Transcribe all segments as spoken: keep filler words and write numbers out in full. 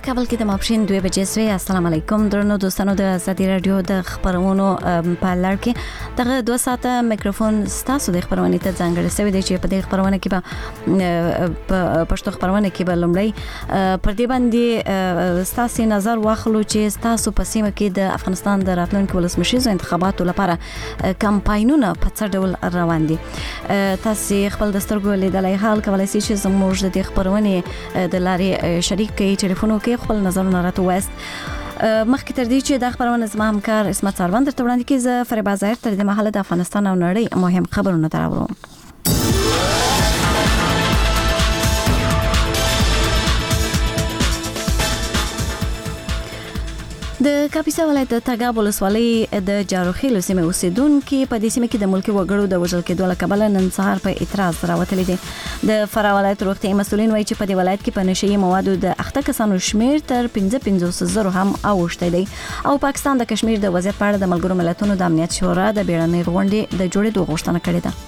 کابل کې د ماپښین دوه بجې سوي. السلام علیکم درنو دوستانو د ازادي رادیو د خبرونو په لړ کې دغه دوه ساعته میکروفون ستاسو د خبرونې ته ځانګړی شوی دی چې په دې خبرونه کې به په پښتو خبرونه کې به لومړی پر دې باندې ستاسو نظر واخلو چې ستاسو په سیمه کې د افغانستان د راتلونکو ولسمشریزو انتخاباتو لپاره کمپاینونه په څه ډول روان دي. تاسو خپل د سترګو لیدلای حال کولای شئ چې زموږ د خبرونې د لارې شریک کې ټلیفون کې خپل نظرونه راته وایست. مخکې تر دې چې د خبرونه زما همکار اسمت ساروان درته وړاندې کړي، زه فریبا ظاهر تر دې مهاله د افغانستان او نړۍ مهم خبرونه راوړم. د کاپیسا ولایت د تګاب ولسوالۍ د جاروخیلو سیمې اوسیدونکو په دې سیمه کې د ملکی وګړو د وژل کېدو له کبله نن سهار په اعتراض راوتلي دي. د فرا ولایت روغتي مسولین وایي چې په دې ولایت کې په نشئی موادو د اخته کسانو شمیر تر پنځه پنځوس زره هم اوښتی دی او پاکستان د کشمیر د وضعیت په اړه د ملګرو ملتونو د امنیت شورا د بیړنۍ غونډې د جوړېدو غوښتنه کړې ده.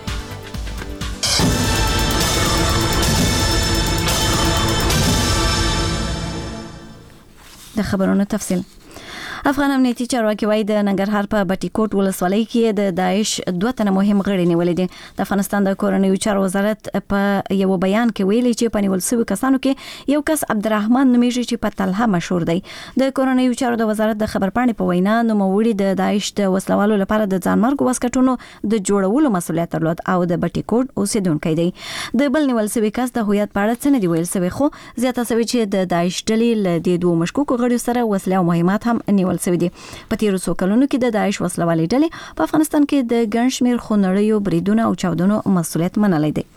د خبرونو تفصیل. افغان امنیتي چارواکي وایي د ننګرهار په بټي کوټ ولسوالۍ کې د داعش دوه تنه مهم غړي نیولې دي. د افغانستان د کورنیو چارو وزارت په یو بیان کې ویلي چې په نیول شویو کسانو کې یو کس عبدالرحمن نومیږي چې په طلحه مشهور دی. د کورنیو چارو د وزارت د خبرپاڼې په وینا نوموړي د داعش د وسلوالو لپاره د ځانمرګ واسکټونو د جوړولو مسؤلیت درلود او د بټي کوټ اوسیدونکی دی. د بل نیول شوی کس د هویت په اړه څه نه دی ویل شوی، خو زیاته شوی چې د داعش ډلې له دې دوه مشکوکو غړو سره وسله او مهمات هم نیول سوي دي. په تیرو څو کلونو کې د داعش وسلوالې ډلې په افغانستان کې د ګڼ شمېر خونړیو بریدونو او چاودنو مسؤلیت منلی دی.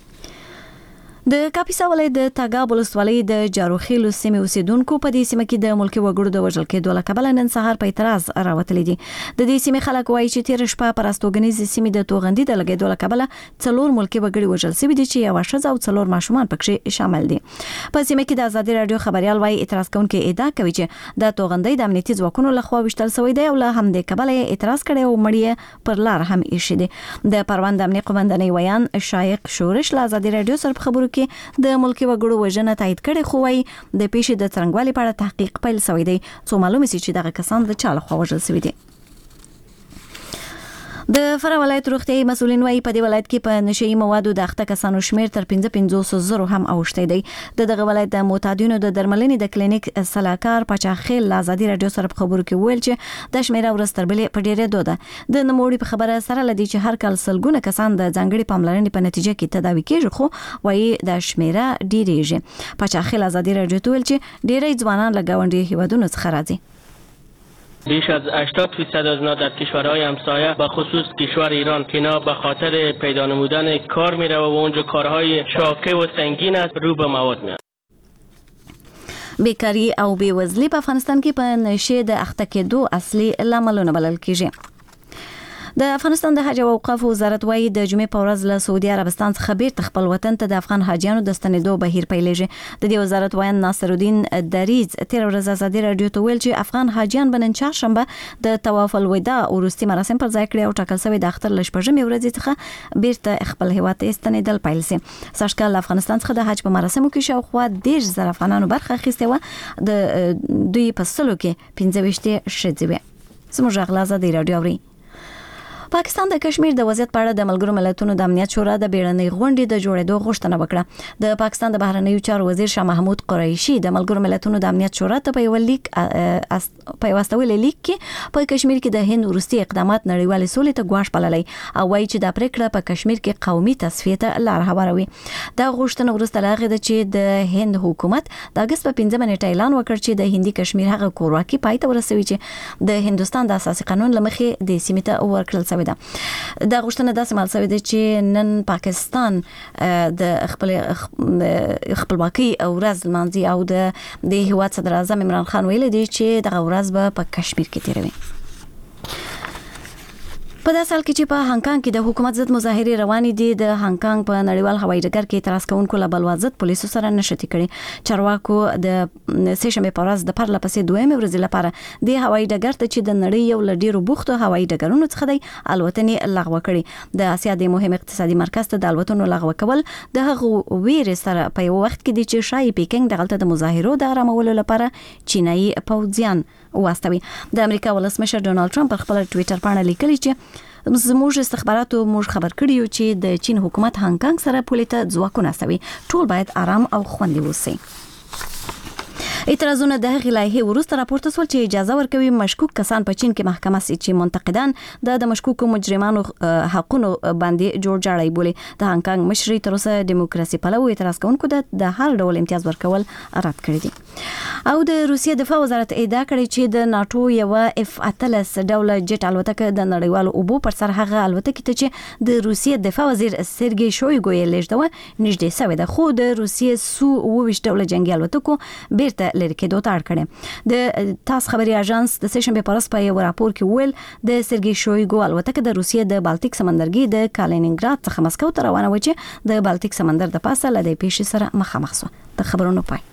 د کاپیسا ولایت د تګاب ولسوالۍ د جاروخیلو سیمې اوسیدونکو په دې سیمه کې د ملکی وګړو د وژل کېدو له کبله نن سهار په اعتراض راوتلي دي. د دې سیمې خلک وایي چې تیر شپه پر استوګنیزې سیمې د توغندي د لګېدو له کبله څلور ملکی وګړي وژل شوي دي چې یوه ښځه او څلور ماشومان پکې شامل دي. په سیمه کې د ازادي رادیو خبريال وایي اعتراض کوونکي ادعا کوي چې د توغندي د امنیتي ځواکونو لخوا وشتل شوی دی او له همدې کبله اعتراض کړي او مړی پر لار هم ایښی دي. د پروان د امنیت قومندانۍ ویان شایق شورش له ازادي رادیو سره په خبرو کې د ملکی وګړو وژنه تایید کړي، خو وايي د پیښې د څرنګوالي په اړه تحقیق پیل شوی دی څو معلومه شي چې دغه کسان د چا لخوا وژل شوي دي. د فرا ولایت روغتي مسولین وایي په دې ولایت کې په نشئی موادو د اخته کسانو شمیر تر پنځه پنځوس زره هم اوښتی دی. د دغه ولایت د معتادینو د درملنې د کلینیک سلاکار پاچاخیل له ازادي رادیو سره په خبرو کې ویل چې د شمیره ورځ تر بلې په ډېرېدو ده. د نوموړي په خبره سره لدی چې هر کال سلګونه کسان د ځانګړي پاملرنې په نتیجه کې تداوي کېږي، خو وایي د شمیره ډېرېږي. پاچاخیل ازادي رادیو ته ویل چې ډېری ځوانان له ګاونډي هیوادونو څخه راځي. بیش از هشتاد فیصد از اینا در کشورهای همسایه به خصوص کشور ایران که اینا به خاطر پیدا نمودن کار میره و اونجا کارهای شاقه و سنگین است رو به مواد میاد. بیکاری او بیوزلی په افغانستان کې په نشې د اخته کېدو اصلي لاملونه بلل کېږي. د افغانستان د حج او اوقاف وزارت وایي د جمعې په ورځ له سعودي عربستان څخه بیرته خپل وطن ته د افغان حاجیانو د ستنېدو بهیر پیلېږي. د دې وزارت وایي ناصر الدین دریز تیر ورځ ازادي رادیو ته ویل چې افغان حاجیان به نن چهارشنبه د طواف الوداع وروستي مراسم پر ځای کړي او ټاکل شوی د اختر له شپږمې ورځې څخه بیرته خپل هیواد ته ستنېدل پیل شي. سږکال له افغانستان څخه د حج په مراسمو کې شاوخوا دېرش زره افغانانو برخه اخیستې وه. د دوی په سلو کې پنځه ویشتې ښځې وې. زموږ غږ له ازادي رادیو اورئ. پاکستان د کشمیر د وضعیت په اړه د ملګرو ملتونو د امنیت شورا د بیړنۍ غونډې د جوړېدو غوښتنه وکړه. د پاکستان د بهرنیو چارو وزیر شاه محمود قریشي د ملګرو ملتونو د امنیت شورا ته په یو لیک په یو استویل لیک کې په کشمیر کې د هند وروستي اقدامات نړیوال سولې ته ګواښ بللی او وایي چې د پریکړه په کشمیر کې قومي تصفیه ته لار هواروي. دا غوښتنه وروسته له هغې ده چې د هند حکومت د اګست په پنځمه نیټه اعلان وکړ چې د هندي کشمیر هغه کورواکي پای ته ورسوي چې د هندوستان د اساسي قانون له مخې د سیمې ته ورکړل شوې ده. دا غوښتنه داسې مال شوې ده چې نن پاکستان د خپل خپلواکۍ ورځ لمانځي او د د هیواد صدر اعظم عمران خان ویلي دی چې دغه ورځ به په کشمیر کې تیروي. په داسې حال کې چې په هانګ کانګ کې د حکومت ضد مظاهرې روانې دي، د هانګ کانګ په نړیوال هوایي ډګر کې اعتراض کوونکو له بلوا ضد پولیسو سره نښتې کړې. چارواکو د سه شنبې په ورځ د پرله پسې دویمې ورځې لپاره د هوایي ډګر ته چې د نړۍ یو له ډېرو بوختو هوایي ډګرونو څخه دی الوتنې لغوه کړې. د اسیا د مهم اقتصادي مرکز ته د الوتنو لغوه کول د هغو ویرې سره په یو وخت کې دي چې شایي پیکینګ دغلته د مظاهرو د آرامولو لپاره چینایي پوځیان واستوي. د امریکا ولسمشر ډونالد ټرمپ پر خپل ټوئیټر باندې لیکلي چې زموږ استخباراتو موږ خبر کړی یو چې د چین حکومت هانګ کانګ سره پولې ته ځواکونه استوي. ټول باید آرام او خوندي اوسي. اعتراضونه د هغې لایحې وروسته راپورته شول چې اجازه ورکوي مشکوک کسان په چین کې محکمه سي چې منتقدان د د مشکوکو مجرمانو حقونو باندې جوړ جاړی بولي. د هانګ کانګ مشري تر اوسه دیموکراسي پلوي اعتراض کوونکو د هر ډول امتیاز ورکول رد کړی دي. او د روسیې دفاع وزارت ادعا کړې چې د ناتو یو اف اتلس ډول جټ الوتکه د نړیوالو اوبو پر سر هغه الوتکه ته چې د روسیې دفاع وزیر سرګي شویګو یې لیږدوه نږدې سوی ده، خو د روسیې سو اوویشت ډول جنگي الوتکو بیرته لري کېدو ته اړ کړي. د تاس خبري اژانس د سه شنبې په ورځ په یو راپور کې ویل د سرګي شویګو الوتکه د روسیې د بالټیک سمندرګي د کالینینګراد څخه مسکو ته روانه و چې د بالټیک سمندر د پاسه له دې پیښې سره مخامخ شو. د خبرونو پای.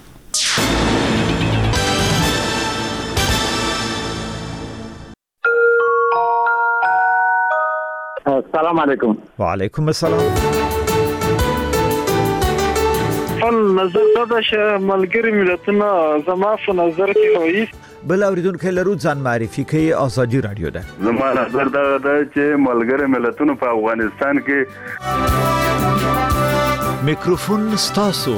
السلام علیکم. وعلیکم السلام. فن نظر دا چې ملګری ملتونه زما په نظر کې هوایي بل اوریدونکو لرو ځان معرفي کوي. آزادي رادیو ده. زما نظر دا ده چې ملګری ملتونه په افغانستان کې میکروفون ستاسو.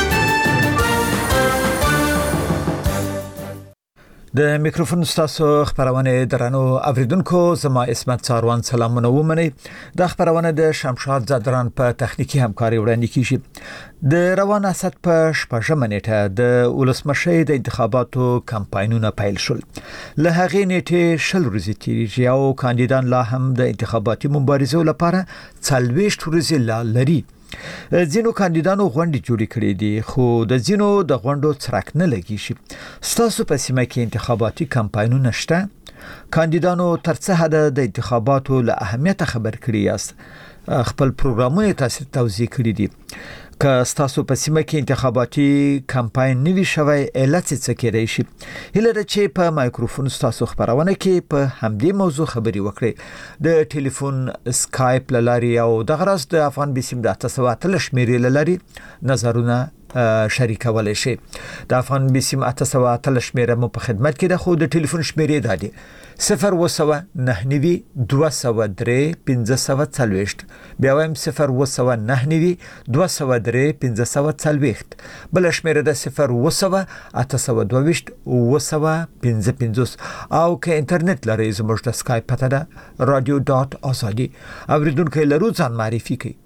د میکروفون ستاسو خبرونه درنو اوریدونکو، زما اسمت څاروان سلامونه ومني. د خبرونه د شمشاد زدران په تخنیکی همکاري وړاندې کیږي. د روان اسد په شپږمه نیټه د ولسمشي د انتخاباتو کمپاینونه پیل شول. له هغې نیټه شل ورځې تیریږي او کاندیدان لا هم د انتخاباتي مبارزو لپاره څلوېښت ورځې لا لري. ځینو کاندیدانو غونډې جوړې کړې دي، خو د ځینو د غونډو څرک نه لګي شي. ستاسو په سیمه کې انتخاباتي کمپاینونه شته؟ کاندیدانو تر څه حد د انتخاباتو له اهمیت خبر کړی یاست؟ خپل پروګرامونه تاسو توضیح کړی دي. که ستاسو په سیمه کې انتخاباتي کمپاین نوي شوی علت څه کېدای شي؟ هله د چې په مایکروفون ستاسو خبرونه کې په همدې موضوع خبري وکړي. د ټلیفون سکایپ لاري او د غرض د افغان بسیم د تاسو اتل شمیرې لاري نظرونه شریکولای شي. د افغان بسیم تاسو اتل شمیره مو په خدمت کې ده، خو د ټلیفون شمیرې دادي صفر وسوه نه نوي دوه سوه درې پنځه سوه څلوېښت. بیا وایم صفر وسوه نه نوي دوه سوه درې پنځه سوه څلوېښت. بل شمیره ده صفر وسوه اته سوه دوه ویشت اوه سوه پنځه پنځوس. او که انټرنیټ لرئ زموږ د سکایپ پته ده رادیو ډاټ آزادي. اوریدونکو لرو ځان معرفي کړئ.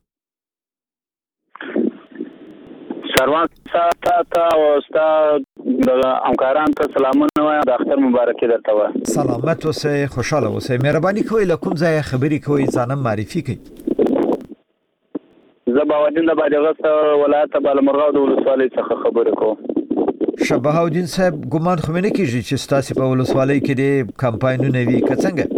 سروان تا تا او ستا د همکاران ته سلامونه وایم. د اختر مبارکي درته وایم. سلامت اوسئ، خوشاله اوسئ. مهرباني کوئ له کوم ځای خبرې کوئ ځانم معرفي کړئ. زه باودین د بادغیس ولایت بالامرغاو د ولسوالۍ څخه خبرې کوم. شبهاودین صاحب، ګمان خو مې نه کېږي چې ستاسو په ولسوالۍ کې د کمپاینونه وي که څنګه؟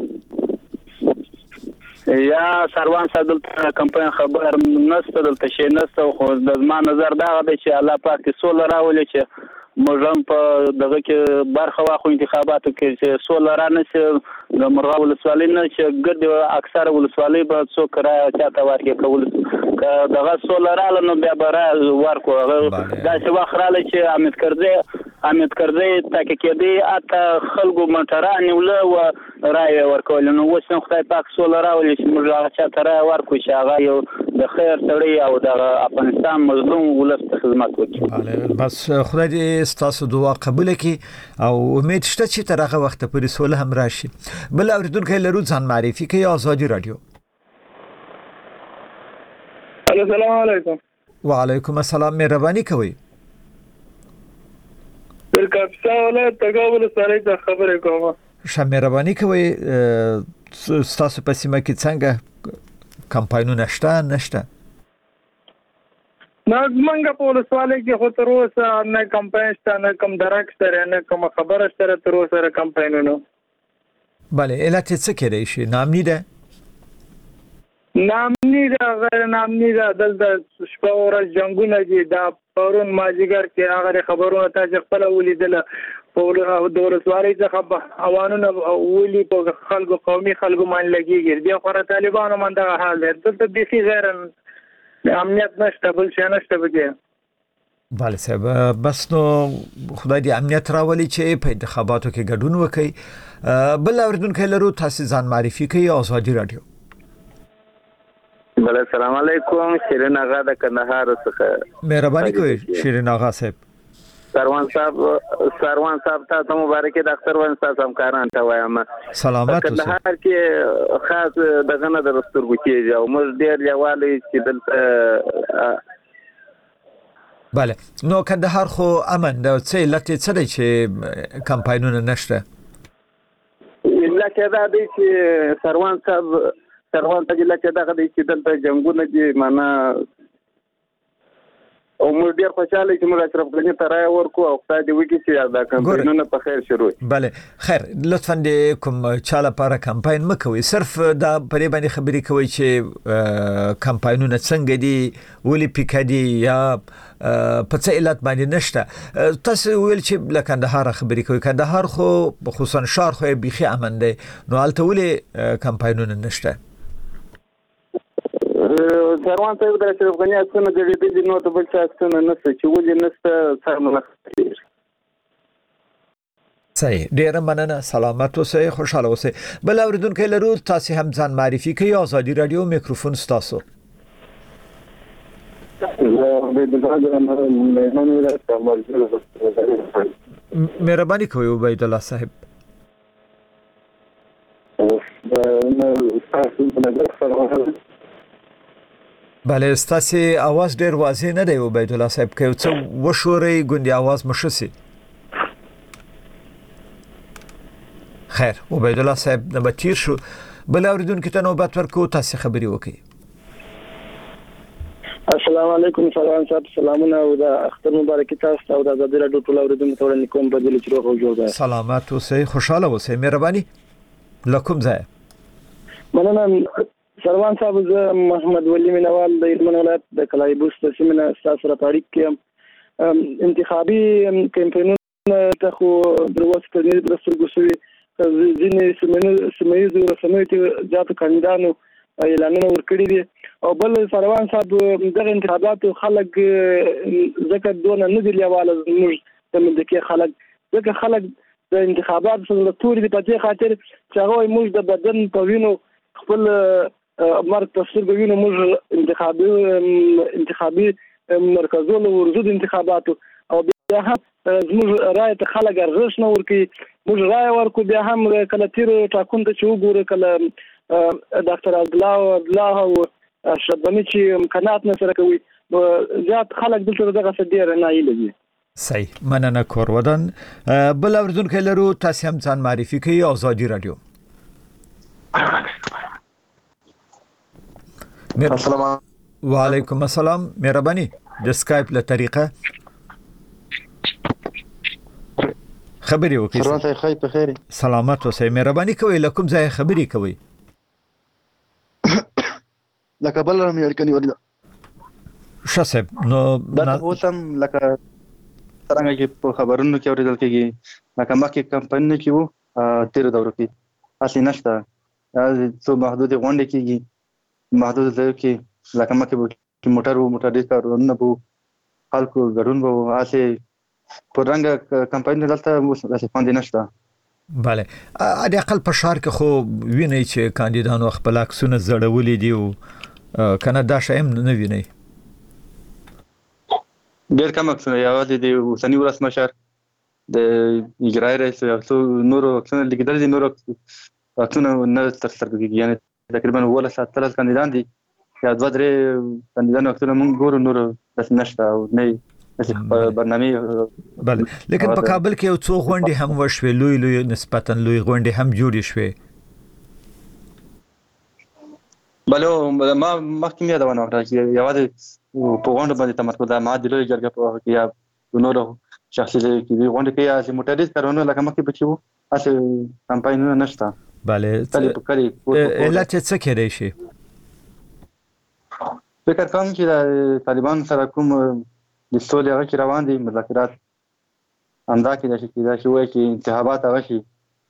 یا سروان صاحب دلته کمپاین خبر نشته، دلته شي نشته، خو د زما نظر دا دی چې الله پاک دې سوله راولي چې موږ هم په دغه کې برخه واخلو انتخاباتو کې چې سوله را نشي. د مرغاب ولسوالۍ نه چې ګرد اکثره ولسوالۍ به څوک را چاته ورکړي کول که دغه سوله رااله نو بیا به را ورکو. داسې وخت رااله چې حامد کرزي حامد کرزي تاکي کېدی اته خلکو موټران نیوله و رای ورکول. نو اوس نو خدای پاک سوله راولي چې موږ هغه چاته را ورکو چې هغه یو د خیر سړی او د افغانستان مظلوم ولس ته خدمت وکړي. بس خدای دې ستاسو دعا قبول کړي او امید شته چې تر هغه وخت پورې سوله هم راشي. بل اوریدونکو لرو ځان معرفي کوي. آزادي رادیو. السلام علیکم. وعلیکم السلام. مهرباني کوئ. تر کاپسا ولایت تګاول سره د خبرې کوم. ښه مهرباني کوئ. ستاسو په سیمه کې څنګه کمپاینونه شته نشته؟ نه زمونږ په ولسوالۍ کې خو تر اوسه نه کمپاین شته، نه کوم درک سره، نه کوم خبره سره تر اوسه کمپاینونه. بله علت څه کېدای شي نامني ده نامني دا غیر نامني دا دلته شپه ورځ جنگونه دي دا پرون مازیګر کې هغه خبرونه تاسو خپل ولیدل په د ورسواري څخه اوانونه ولي په خلکو قومي خلکو باندې لګيږي د خو طالبانو باندې دا حال دی دلته د شي غیر امنیت نشته بل څه نشته بګي بله صاحب بس نو خدای دې امنیت راولي چې په انتخاباتو کې ګډون وکړي بل اوریدونکو لرو تاسو ځان معرفي کړئ او ازادي رادیو بله السلام علیکم شیرین آغا د کندهار څخه مهرباني کوئ شیرین آغا صاحب سروان صاحب سروان صاحب ته مبارک د اختر ون تاسو هم کاران ته وایم سلامات اوسئ کندهار کې خاص دغه نه درستګو کېږي او موږ ډیر یوالي چې دلته بله نو کندهار خو امن دا څه علت څه دی چې کمپاینونه نشته علت دا دی چې سروان صاحب سروان ته علت دا دی چې دلته جنگونه دي معنا او موږ ډیر خوشاله چې موږ اشرف غنی ته راي ورکو او خدای دې وکړي چې دا کمپاینونه په خیر شروع بله خیر لطفا دې کوم چاله لپاره کمپاین مکوئ صرف دا پرې باندې خبرې کوي چې کمپاینونه څنګه دي ولې پیکادي یا په څه علت باندې نشته تاسو ویل چې لکه کندهار خبرې کوي کندهار خو خصوصا شهر خو بيخي امن دی نو البته ولې کمپاینونه نشته سروان ته د اشرف غنی څنګه د دې نو ته بل څه څنګه نشته چې ولې نشته سره مخکې صحیح ډیر مننه سلامت اوسئ خوشاله اوسئ بل اوریدونکو لرو تاسو هم ځان معرفي کړئ ازادي رادیو میکروفون تاسو مهرباني کوئ عبید الله صاحب بله ستاسو आवाज ډیر واضح نه دی عبید الله صاحب که څه وشوري ګوندي आवाज مشسي خیر عبید الله صاحب نه بتیر شو بل اوریدونکو ته نوبت ورکو تاسو خبري وکړئ السلام علیکم سلام صاحب سلامونه او د اختر مبارک تاسو او د ازادي رادیو ټول اوریدونکو ته نکوم بدل چې روغ جوړ ده سلامات اوسئ خوشاله اوسئ مهرباني لکم ځای مننه سروان صاحب زه محمد ولی منوال د هلمند ولایت د کلایبوس تسمینه تاسو را تاریخ کې انتخابي کمپاینونه ته خو دروازه کړنی د رسولګوسوي ځینې سیمایي رسنیو ته ځات کاندیدانو اعلانونه ورکړي دي او بل سروان صاحب دغه انتخاباتو خلک ځکه دونه نه دی لیواله موږ د ملکي خلک ځکه خلک د انتخاباتو سره توري په دې خاطر چې هغه موږ د بدن په وینو خپل مرګ تفسیر کوي موږ انتخابي انتخابي مرکزونو ورزود انتخاباتو او بیا هم موږ رائے ته خلک ارزښت نه ورکي موږ رائے ورکو بیا هم کله تیر ټاکون ته چې وګوره کله ډاکټر عبدالله عبدالله او شبانی چې امکانات نه سره کوي زیات خلک دلته دغه څه ډیر نه ایلي صحیح مننه کور ودان بل اوریدونکو لرو تاسو هم ځان معرفي کړئ ازادي رادیو السلام وعلیکم السلام مهرباني د سکایپ له طریقه خبري وکړئ سلام ته خیر په خیر سلامت اوسئ مهرباني کوئ لکم ځای خبري کوئ لکه بل رم یو کني ورده شاسب نو دا اوسم لکه څنګه چې په خبرونو کې اوریدل کېږي لکه مکه کمپاین کې وو تیر دورو کې اصلي نشته څو محدود غونډې کېږي محدود ځای کې لکه مکه کې موټر وو موټر دې کارونه وو خلکو ګډون وو اصلي پرنګ کمپاین دلته اصلي باندې نشته bale ا د اقل په شهر کې خو ویني چې کاندیدانو خپل عکسونه زړولې دي او کنه دا شایم نه ویني ډېر کم عکسونه یوازې د وسنی ولسمشر مشر د اجرای رئیس او نور عکسونه لیکل دي نور عکسونه نه تر سره کېږي یعنی تقریبا ولا ستاسو کاندیدان دي یا دوه درې کاندیدانو عکسونه موږ ګورو نور بس نشته او نه برنامه بله لیکن په کابل کې یو څو غونډې هم وشوي لوی لوی نسبتا لوی غونډې هم جوړې شوې بله ما مخکې مې دا ونه وکړه چې یوازې په غونډه باندې تمرکز ده ما د لوی جرګه په یا نورو شخصي کې غونډه کې یا موټریز کارونه لکه مخکې بچو اصل کمپاینونه نشته bale کلی په کلی علت څه کېدای شي؟ فکر کوم چې د طالبان سره کوم د سولې هغه کې روان دي مذاکرات همدا کې د شي کېدای شي وایي چې انتخابات هغه شي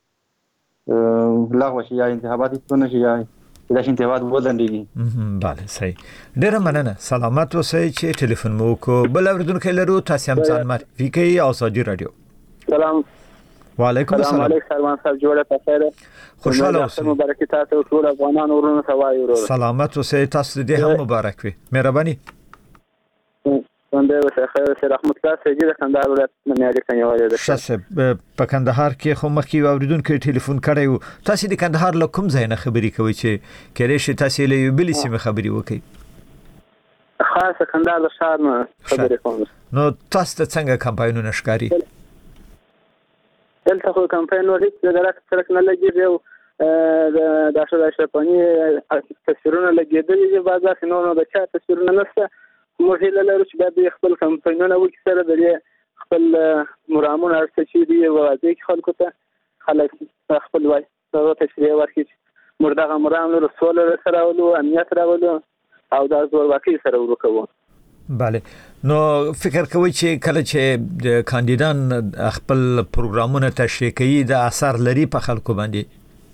لغوه شي یا انتخابات هیڅ نه شي یا د انتخابات وځنډېږي. bale صحیح. ډېره مننه. سلامت اوسئ چې ټلیفون مو کو. بل اوریدونکو لرو تاسو هم ځان معرفي کړئ او ازادي رادیو. سلام. وعلیکم السلام. سلام علیکم سلمان صاحب جوړه تاسو خوشاله اوسئ. مبارک تاسو ټول افغانان ورونو ته وایو ورو. سلامت اوسئ. تاسو دې هم مبارک وي. مهرباني. څنګه وسه خیر سره رحمت الله سيدي د کندهار ولایت نه اړیکه نیولې ده. شاسه په کندهار کې خو مخکې اوریدونکو ټلیفون کړی و. تاسو د کندهار له کوم ځای نه خبري کوئ چې کله شي تاسو له یو بل سیمه خبري وکړئ؟ خاصه کندهار له ښار نه خبري کوم. نو تاسو ته څنګه کمپاینونه ښکاري؟ دلته خو کمپاین ورته د درک سره نه لګي او د داخله شپانی تصویرونه لګیدلې دي بازار کې نو نو د چا تصویرونه نشته. موږ هیله لرو چې باید خپل کمپاینونه وکړي سره د خپل مرامون ارڅ چې دی واځي خلکو ته خلک خپل وای سره تشریح ورکړي موږ دغه مرام له رسول سره ولو امنیت راولو او د زور واقعي سره ورکوو. bale نو فکر کوي چې کله چې د کاندیدان خپل پروګرامونه تشریح کوي د اثر لري په خلکو باندې؟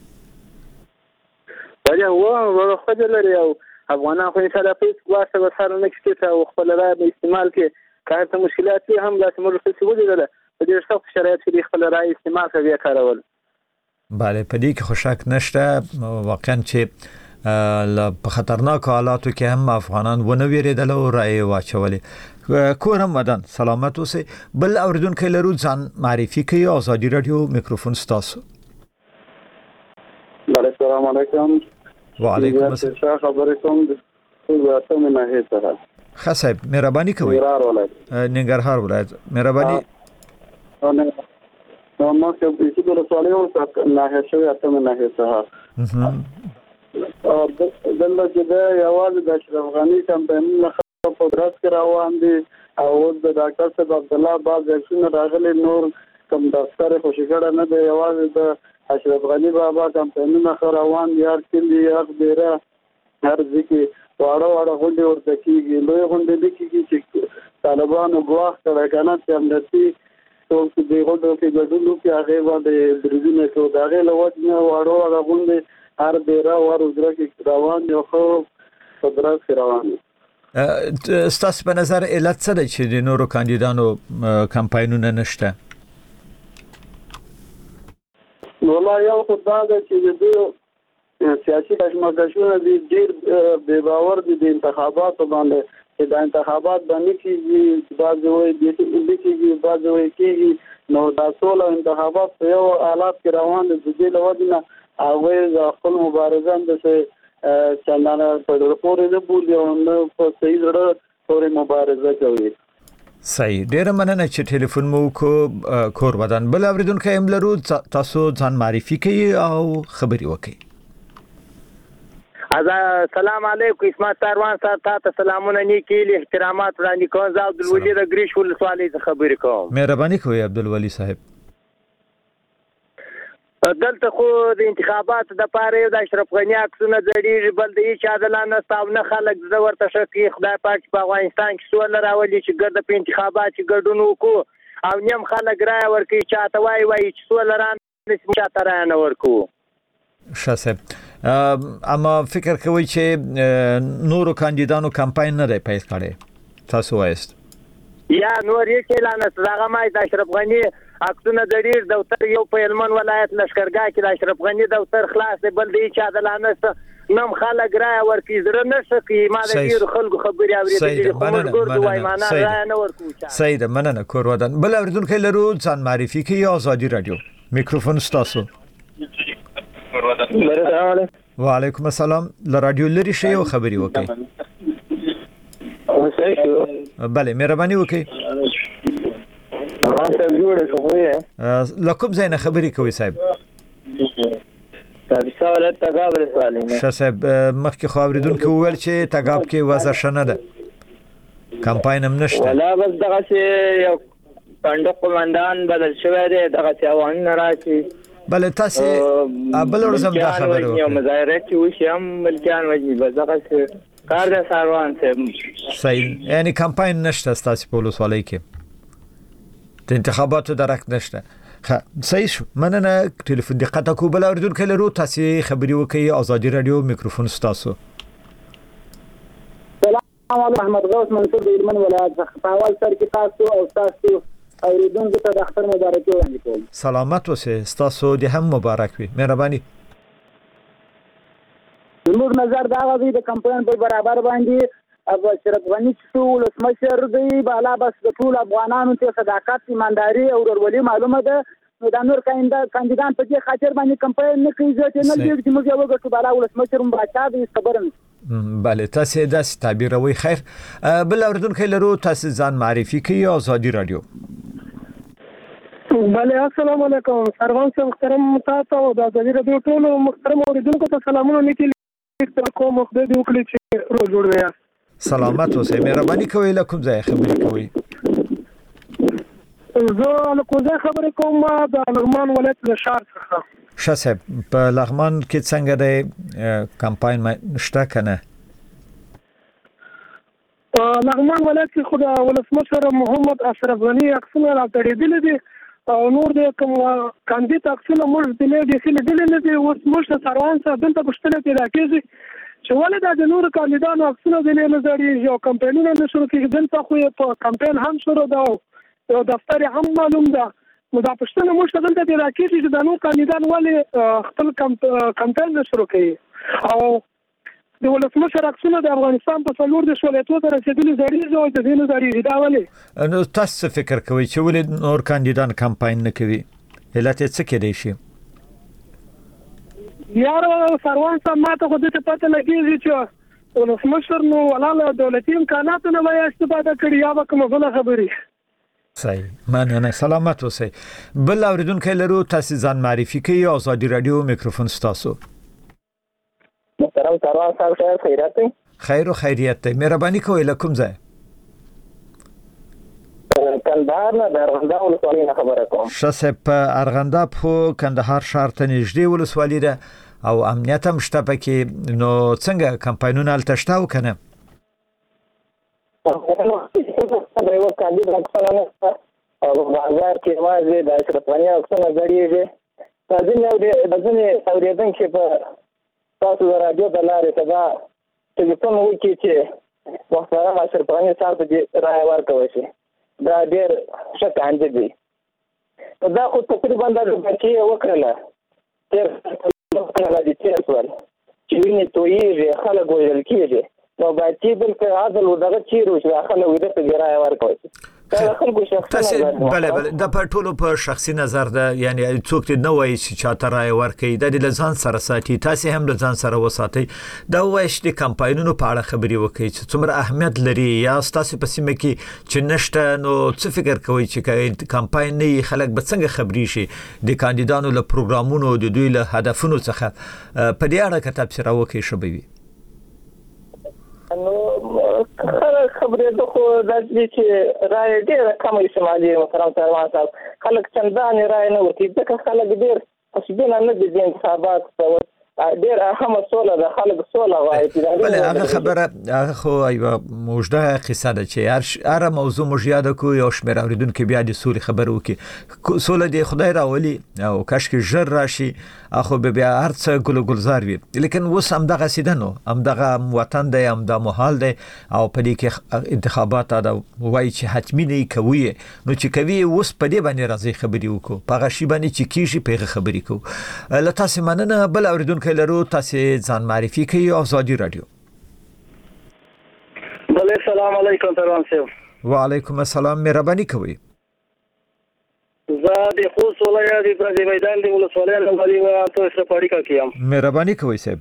بله هو ورخه لري او افغانان خو انشاءالله پیس واسه وسره نه کیږي او خپل رائے په استعمال کې کارته مشکلات هم لازم ورته ولیدل په دې سخت شرایط کې خپل رائے استعمال کوي کارول. bale په دې کې خو شک نشته واقعا چې په خطرناک حالاتو کې هم افغانان ونه ویریدل او رائے واچولې. کورم مدن سلامت اوسئ. بل اوریدونکو لرو ځان معرفي کوي. ازادي رادیو میکروفون ستاسو. السلام علیکم. وعلیکم السلام. خبرې کوم د څه نه هیڅ. خصاب مهرباني کوئ. ننګرهار ولایت. مهرباني. نو نو ما چې په دې ډول سوال یو څه نه هیڅ اته نه هیڅ. او دلته چې دا یوازې د اشرف غنی کمپاین نه په درس کې روان دي او د ډاکټر صاحب عبد الله باز څنګه راغلي نور کوم دفتر خوشګړه نه دی یوازې د اشرف غنی بابا کمپاینونه روان دي هر کلی هر ډیره هر ځکه واړه واړه غونډې ورته کیږي لوی غونډې دي چې طالبانو غواخ کړه کنه چې امنیتي ټول دې غونډو کې ګډون وکړي هغه باندې درځنه کو داغه لوځنه واړه واړه غونډې هر ډیره ور وزره کې روان یو خو صدرات روان. ستاسو په نظر علت څه ده چې د نورو کاندیدانو کمپاینونه نشته؟ والله یو خدای دې چې دې سیاسي کشمکشونه دي ډیر بے باور دي د انتخاباتو باندې چې د انتخابات باندې کېږي بعضې وایي د دې کېږي بعضې وایي کېږي نو دا ټول انتخابات په یو حالات کې روان دي د دې له وجې نه هغوی د خپل مبارزان داسې چندانه په زړه پورې نه بولي او نه په صحیح زړه پورې مبارزه کوي. صحیح. ډېره مننه چې ټلیفون مو کو کور ودان. بل اوریدونکو هم لرو تاسو ځان معرفي کړئ او خبرې وکړئ. السلام علیکم اسمت ساروان صاحب تاسو سلامونه نیکی احترامات وړاندې کوم. زه عبدالولي د ګریش ولسوالۍ څخه خبرې کوم. مهرباني کوئ عبدالولي صاحب. دلته خو د انتخاباتو د پاره یو د اشرف غنی عکسونه ځړېږي بل د هیڅ عادلانه نسته او نه خلک زه ورته ښه کوي خدای پاک په افغانستان کې سوله راولي چې ګرده په انتخابات کې ګډون وکړو او نیم خلک رایه ورکوي چاته وایي وایي چې سوله رانشي چاته رایه نه ورکوو. ښه صاحب اما فکر کوئ چې نورو کاندیدانو کمپاین نه دی پیل کړی تاسو وایست یا نور هیڅ اعلان نشته دغه مای د اشرف غنی عکسونه ډېر دفتر یو په هلمند ولایت لشکرګاه کې د اشرف غنی دفتر خلاص دی بل د هیڅ عادلانه نشته نم خلک رایه ورکوي زړه نه ښه کوي ما د ډېرو خلکو خبرې اورېدلې خو موږ ګردو وایي معنا رایه نه ورکوو. صحیح ده مننه کور ودان. بل اورېدونکی لرو ځان معرفي کوي ازادي راډیو میکروفون ستاسو. وعلیکم السلام. له راډیو لرې شئ او خبرې وکړئ. بله مهرباني وکړئ. له کوم ځای نه خبرې کوئ صاحب؟ ښه صاحب مخکې خو اورېدونکي وویل چې تګاب کې وضع ښه نه ده کمپاین هم نشته. ولا بس دغسې یو کنډق قمندان بدل شوی دی دغسې اوانونه راشي بل تاسو بل ورځم دا خبره یو مظاهره چې وشي هم ملکیان وځي بزغه کار د ساروان ته صحیح یعنی کمپاین نشته تاسو په ولسوالۍ کې د انتخاباتو درک نشته ها صحیح شو مننه ټلیفون دقت کو بل اوردون کله رو تاسو خبري وکي ازادي رادیو میکروفون تاسو سلام علیکم احمد غوث منصور د هلمند ولایت څخه اول سر کې تاسو او تاسو اوریدونکو ته د اختر مبارکي وړاندې کوم سلامت اوسه تاسو د هم مبارک وي مهرباني زموږ نظر دا غوي د کمپاین په برابر باندې ابو اشرف غنی ټول مشر دی بالا بس د ټول افغانانو ته صداقت ایمانداري او ورولي معلومه ده نو د نور کاندیدان په دې خاطر باندې کمپاین نه کوي چې نه دی چې موږ یو غټو بالا ولس مشر مباچا دی خبرم بله تاسو د تعبیر وی خیر بل اوردون کله رو تاسو ځان معرفي کوي ازادي رادیو بله السلام علیکم سروان صاحب محترم تاسو او د ازادي رادیو ټول محترم اوریدونکو ته سلامونه لیکل کوم خدای دې وکړي چې روز جوړ وي سلامت اوسئ مهرباني کوئ له کوم ځای خبرې کوئ زه له کوم ځای خبرې کوم د لغمان ولایت له شهر څخه ښه صاحب په لغمان کې څنګه د کمپاین شته کنه لغمان ولایت کې خو د ولسمشر محمد اشرف غنی عکسونه راټړېدل دي او نور د کوم کاندید عکسونه موږ د دې خلک دل نه دي اوس موږ سروان صاحب دلته پښتنه پیدا کیږي چې ولدا د نور کاندیدانو عکسونه د نه زړی یو کمپاینونه نشو کې دلته خو په کمپاین هم شروع دا او دفتر هم معلوم ده نو دا پښتنه موږ دلته پیدا کیږي چې د نور کاندیدان ولې خپل کمپاین شروع کوي او د ولسمشر عکسونه د افغانستان په څلور د شولېتو ته رسیدلي زړی او د دې نه زړی دا ولې نو تاسو فکر کوئ چې ولې نور کاندیدان کمپاین نه کوي علت څه کې دی شي یار سروان صاحب ماته خو دې ته پته لګیږي چې ولسمشر نو ولاله دولتي امکاناتو نه وایي استفاده کړي یا کومه بل خبري صحیح مننه سلامت اوسئ بل اوریدونکو لرو تاسو ځان معرفي کوي ازادي رادیو میکروفون تاسو محترم سروان صاحب خیریت دی خیر او خیریت دی مهرباني کوئ له کوم ځای کندهار نه د ارغنداب ولسوالۍ نه خبره کوم ښه صاحب په ارغنداب خو کندهار ښار ته نږدې ولسوالۍ ده او امنیت هم شته پکې نو څنګه کمپاینونه هلته شته او که نه یو کاندید عکسونه نشته او په بازار کې یوازې د اشرف غني عکسونه ځړېږي دا ځینې اورېدونکي په تاسو د راډیو د لارې ته دا ټلیفون وکړي چې محترم اشرف غني صاحب ته رایه ورکوی شي دا ډېر ښه کاندید دی دا خو تقریبا دا بچې یې وکړله تېر کاله دې تېر شول چې وینې تویېږي خلک وژل کېږي نو باید چې دلته عدل ودغه چیرې وشي دا خلک ویده ته دې رایه ورکوی شي بله بله د په ټولو په شخصي نظر ده یعنی څوک دې نه وایي چې چاته رایه ورکوي دا دې له ځان سره ساتي تاسې هم له ځان سره وساتئ دا ووایئ چې د کمپاینونو په اړه خبرې وکړئ چې څومره اهمیت لري یا ستاسو په سیمه کې چې نشته نو څه فکر کوئ چې کمپاین نه وي خلک به څنګه خبرې شي د کاندیدانو له پروګرامونو د دوی له هدفونو څخه په دې اړه که تبصره وکړئ ښه به وي نو خبرې د خو داسې چې رایه ډېره کمه استعمالي محترم سروان صاحب خلک چندانې رایه نه ورکوي ځکه خلک ډېر خوشبینه نه دي د انتخاباتو ته ډېر اهمه سوله ده خلک سوله غواړي بله هغه خبره هغه خو یوه اوږده قصه ده چې هره موضوع موږ یاده کړو یو شمېر اورېدونکي بیا د سولې خبره وکړي سوله دې خدای راولي او کاشکې ژر راشي خو به بیا هر څه ګل ګلزار وي لیکن اوس همدغسې ده نو همدغه وطن دی همدا محال دی او په دې کې انتخابات دا وایي چې حتمي نه یې کوي نو چې کوي اوس په دې باندې راځي خبرې وکړو په هغه شي باندې چې کېږي په هغه خبرې کوو له تاسې مننه بل اورېدونکی لرو تاسې ځان معرفي کوي ازادي رادیو بله سلام علیکم سروان صاحب وعلیکم السلام مهرباني کوئ زه د خوست ولایت د میدان د ولسوالۍ له والي تاسو سره اړیکه کوم مهرباني کوئ صاحب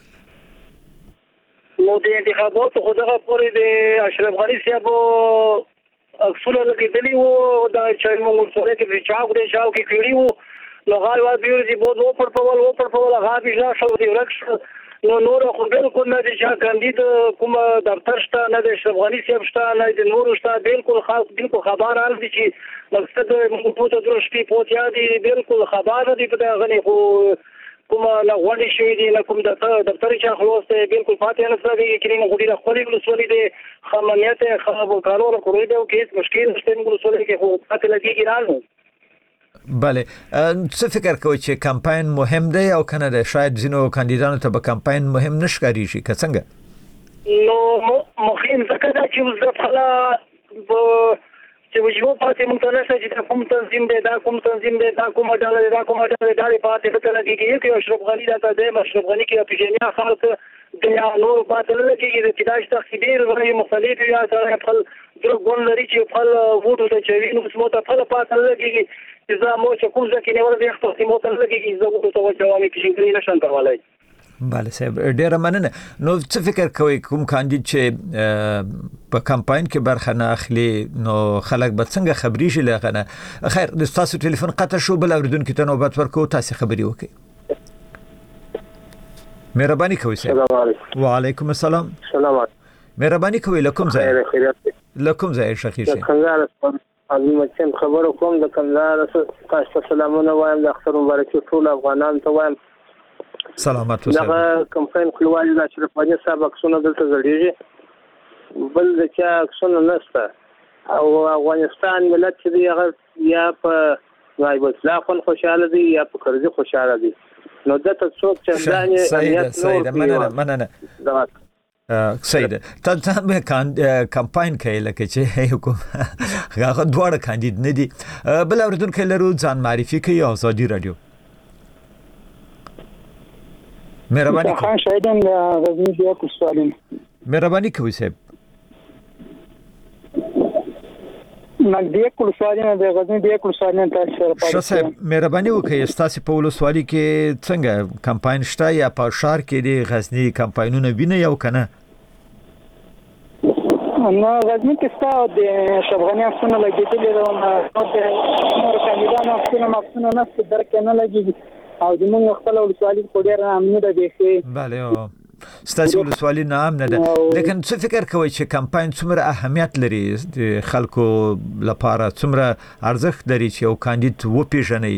نو د انتخاباتو خو دغه پورې د اشرف غني صاحب عکسونه لګېدلي وو دا چې موږ ولسوالۍ کې د چاو د چاو کې کړي وو نو غواړي وا بیرځي بود و پر په ول و پر په ول هغه بیا شو دی ورکش نو نور خو بالکل نه دي چې کاندید کوم دفتر شته نه د اشرف غنی صاحب شته نه د نور شته بالکل خاص بالکل خبر حال دي چې مقصد موږ په تاسو شپې پوتیا دي بالکل خبر دي په غنی خو کوم لا غونډې شوې دي نه کوم د دفتر چې خلاص دی بالکل فاتحه نه سره کې کړي غوډي له خپل ولسوالۍ دي خمنیت خراب قانون کوي دا کې مشکل شته موږ ولسوالۍ کې خو فاتحه لګي رالو بله څه فکر کوئ چې کمپاین مهم دی او کنه ده شاید ځینو کاندیدانو ته به کمپاین مهم نشکاریږي که څنګه نو مهم ځکه دا چې اوس د فلا چې وجو پاتې مونږ ته نشته چې کوم تنظیم دی دا کوم تنظیم دی دا کوم ډول دی دا کوم ډول دی دا پاتې فتره کې کې اشرف غنی دا د اشرف غنی کې پیژنیا خلک د نور پاتې لکه د تداش تخدیر غوړي مختلف یا سره خپل درو ګون لري چې خپل ووټو ته چوي نو سمو ته خپل پاتې لکه چې زه مو چې کوم ځکه نه ورته خپل سمو ته لکه چې زه ووټو ته جواب کې شي نشم کولای بله صاحب ډیره مننه نو څه فکر کوئ کوم کاندید چې په کمپاین کې برخه نه اخلي نو خلک به څنګه خبري شي لغنه خیر د تاسو ټلیفون قطع شو بل اوریدونکو ته نوبت ورکو تاسو خبري وکړئ مهرباني کوئ صاحب السلام علیکم وعلیکم السلام سلام مهرباني کوئ لکم ځای خیریت لکم ځای شخصي شي څنګه عظیم چم خبرو کوم د کندهار تاسو سلامونه وایم د اختر مبارک ټول افغانان ته وایم سلامات اوسئ دا کمپاین خپلوالي د اشرف غنی صاحب عکسونه دلته زړیږي بل د چا عکسونه نشته او افغانستان ملت چې دی هغه یا په نایب اسلام خوشاله دی یا په کرزي خوشاله دی نو دته څوک چې ځان یې سید مننه مننه سید تاسو کمپاین کوي لکه چې حکومت هغه دوړ کاندید نه دي بل اوریدونکو لرو ځان معرفي کوي ازادي رادیو مهرباني خان شایدن غزنی دی کو سوالین مهرباني کوي صاحب نګدې کول سوالین د غزنی دی کو سوالین تاسو سره پاتې شو صاحب مهرباني وکړئ تاسو په ولسوالۍ کې څنګه کمپاین شته یا په شهر کې دی غزنی کمپاینونه ویني یو کنه نو غزنی کې ستاسو د شبغانی افسونه لګیدلې ده نو د نور کاندیدانو افسونه مفسونه نه درک نه لګیږي او د موږ خپل ولسوالۍ په ډیر امنه ده دي bale ستاسو ولسوالۍ نه امنه ده لیکن څه فکر کوئ چې کمپاین څومره اهمیت لري د خلکو لپاره څومره ارزښت لري چې یو کاندید وپیژني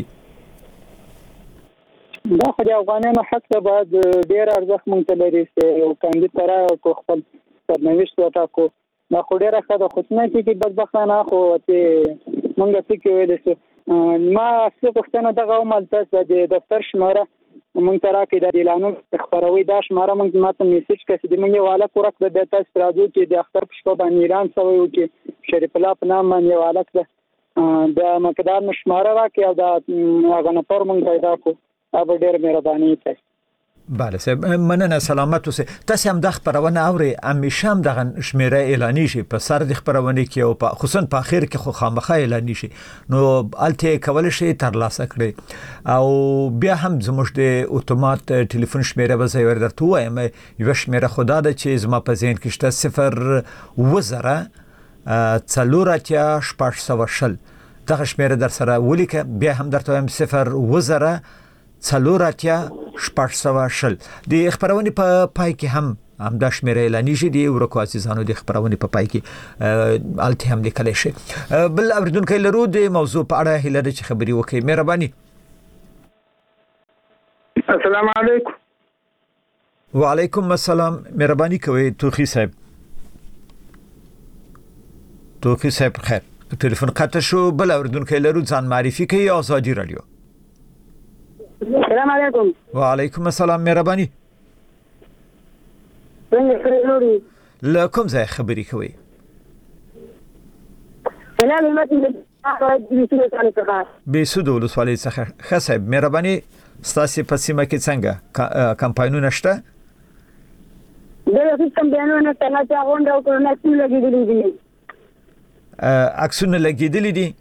دا خو د افغانانو حق ده باید ډیر ارزښت مونږ ته لري چې یو کاندید ترا کو خپل سرنوشت وټاکو دا خو ډیره ښه ده خو څنګه چې بدبختانه خو ته مونږ څه کوي د ما څه پښتنه دغه عمل تاسو د دفتر شماره مونږ ترا کې د اعلانونو خبروي دا شماره مونږ ماته میسج کړي د مونږ والا کورک د تاسو راځو چې د اختر په شپه باندې اعلان شوی و چې شریف الله په نام باندې والا کړ د مقدار نشماره راکې او د هغه نفر مونږ پیدا کو اب ډیر مهرباني تاسو bale صاحب مننه سلامت اوسئ تاسو هم د خبرونه اوري همیشه هم د شمیره اعلاني شي په سر د خبرونه کې او په خصوصا په اخر کې خو خامخا اعلاني شي نو الته کول شي تر لاسه کړی او بیا هم زموږ د اتومات ټلیفون شمیره به زه ورته وایم یو شمیره خدا د چې زما په ذهن کې شته صفر وزره څلوراتیا شپږ سوه شل دغه شمیره در سره ولیکه بیا هم درته وایم صفر وزره څلوراتیا شپږ سوه شل د خبرونه په پای کې هم هم د شمیره اعلاني شي دی ورکو عزیزانو د خبرونه په پای کې الته هم لیکل شي بل اوریدونکو لرو د موضوع په اړه هیله د خبري وکي مهرباني السلام علیکم وعلیکم السلام مهرباني کوي توخی صاحب توخی صاحب خیر ټلیفون قطع شو بل اوریدونکو لرو ځان معرفي کوي ازادي رادیو السلام علیکم وعلیکم السلام مهرباني څنګه خبرې لکم ځای خبري کوي سلام علیکم به سود ولسوالۍ څخه خصب مهرباني ستاسو په سیمه کې څنګه کمپاینونه شته دا هیڅ کمپاینونه نه تا غونډه او کورونه څنګه لګیدلې دي اکسونه لګیدلې دي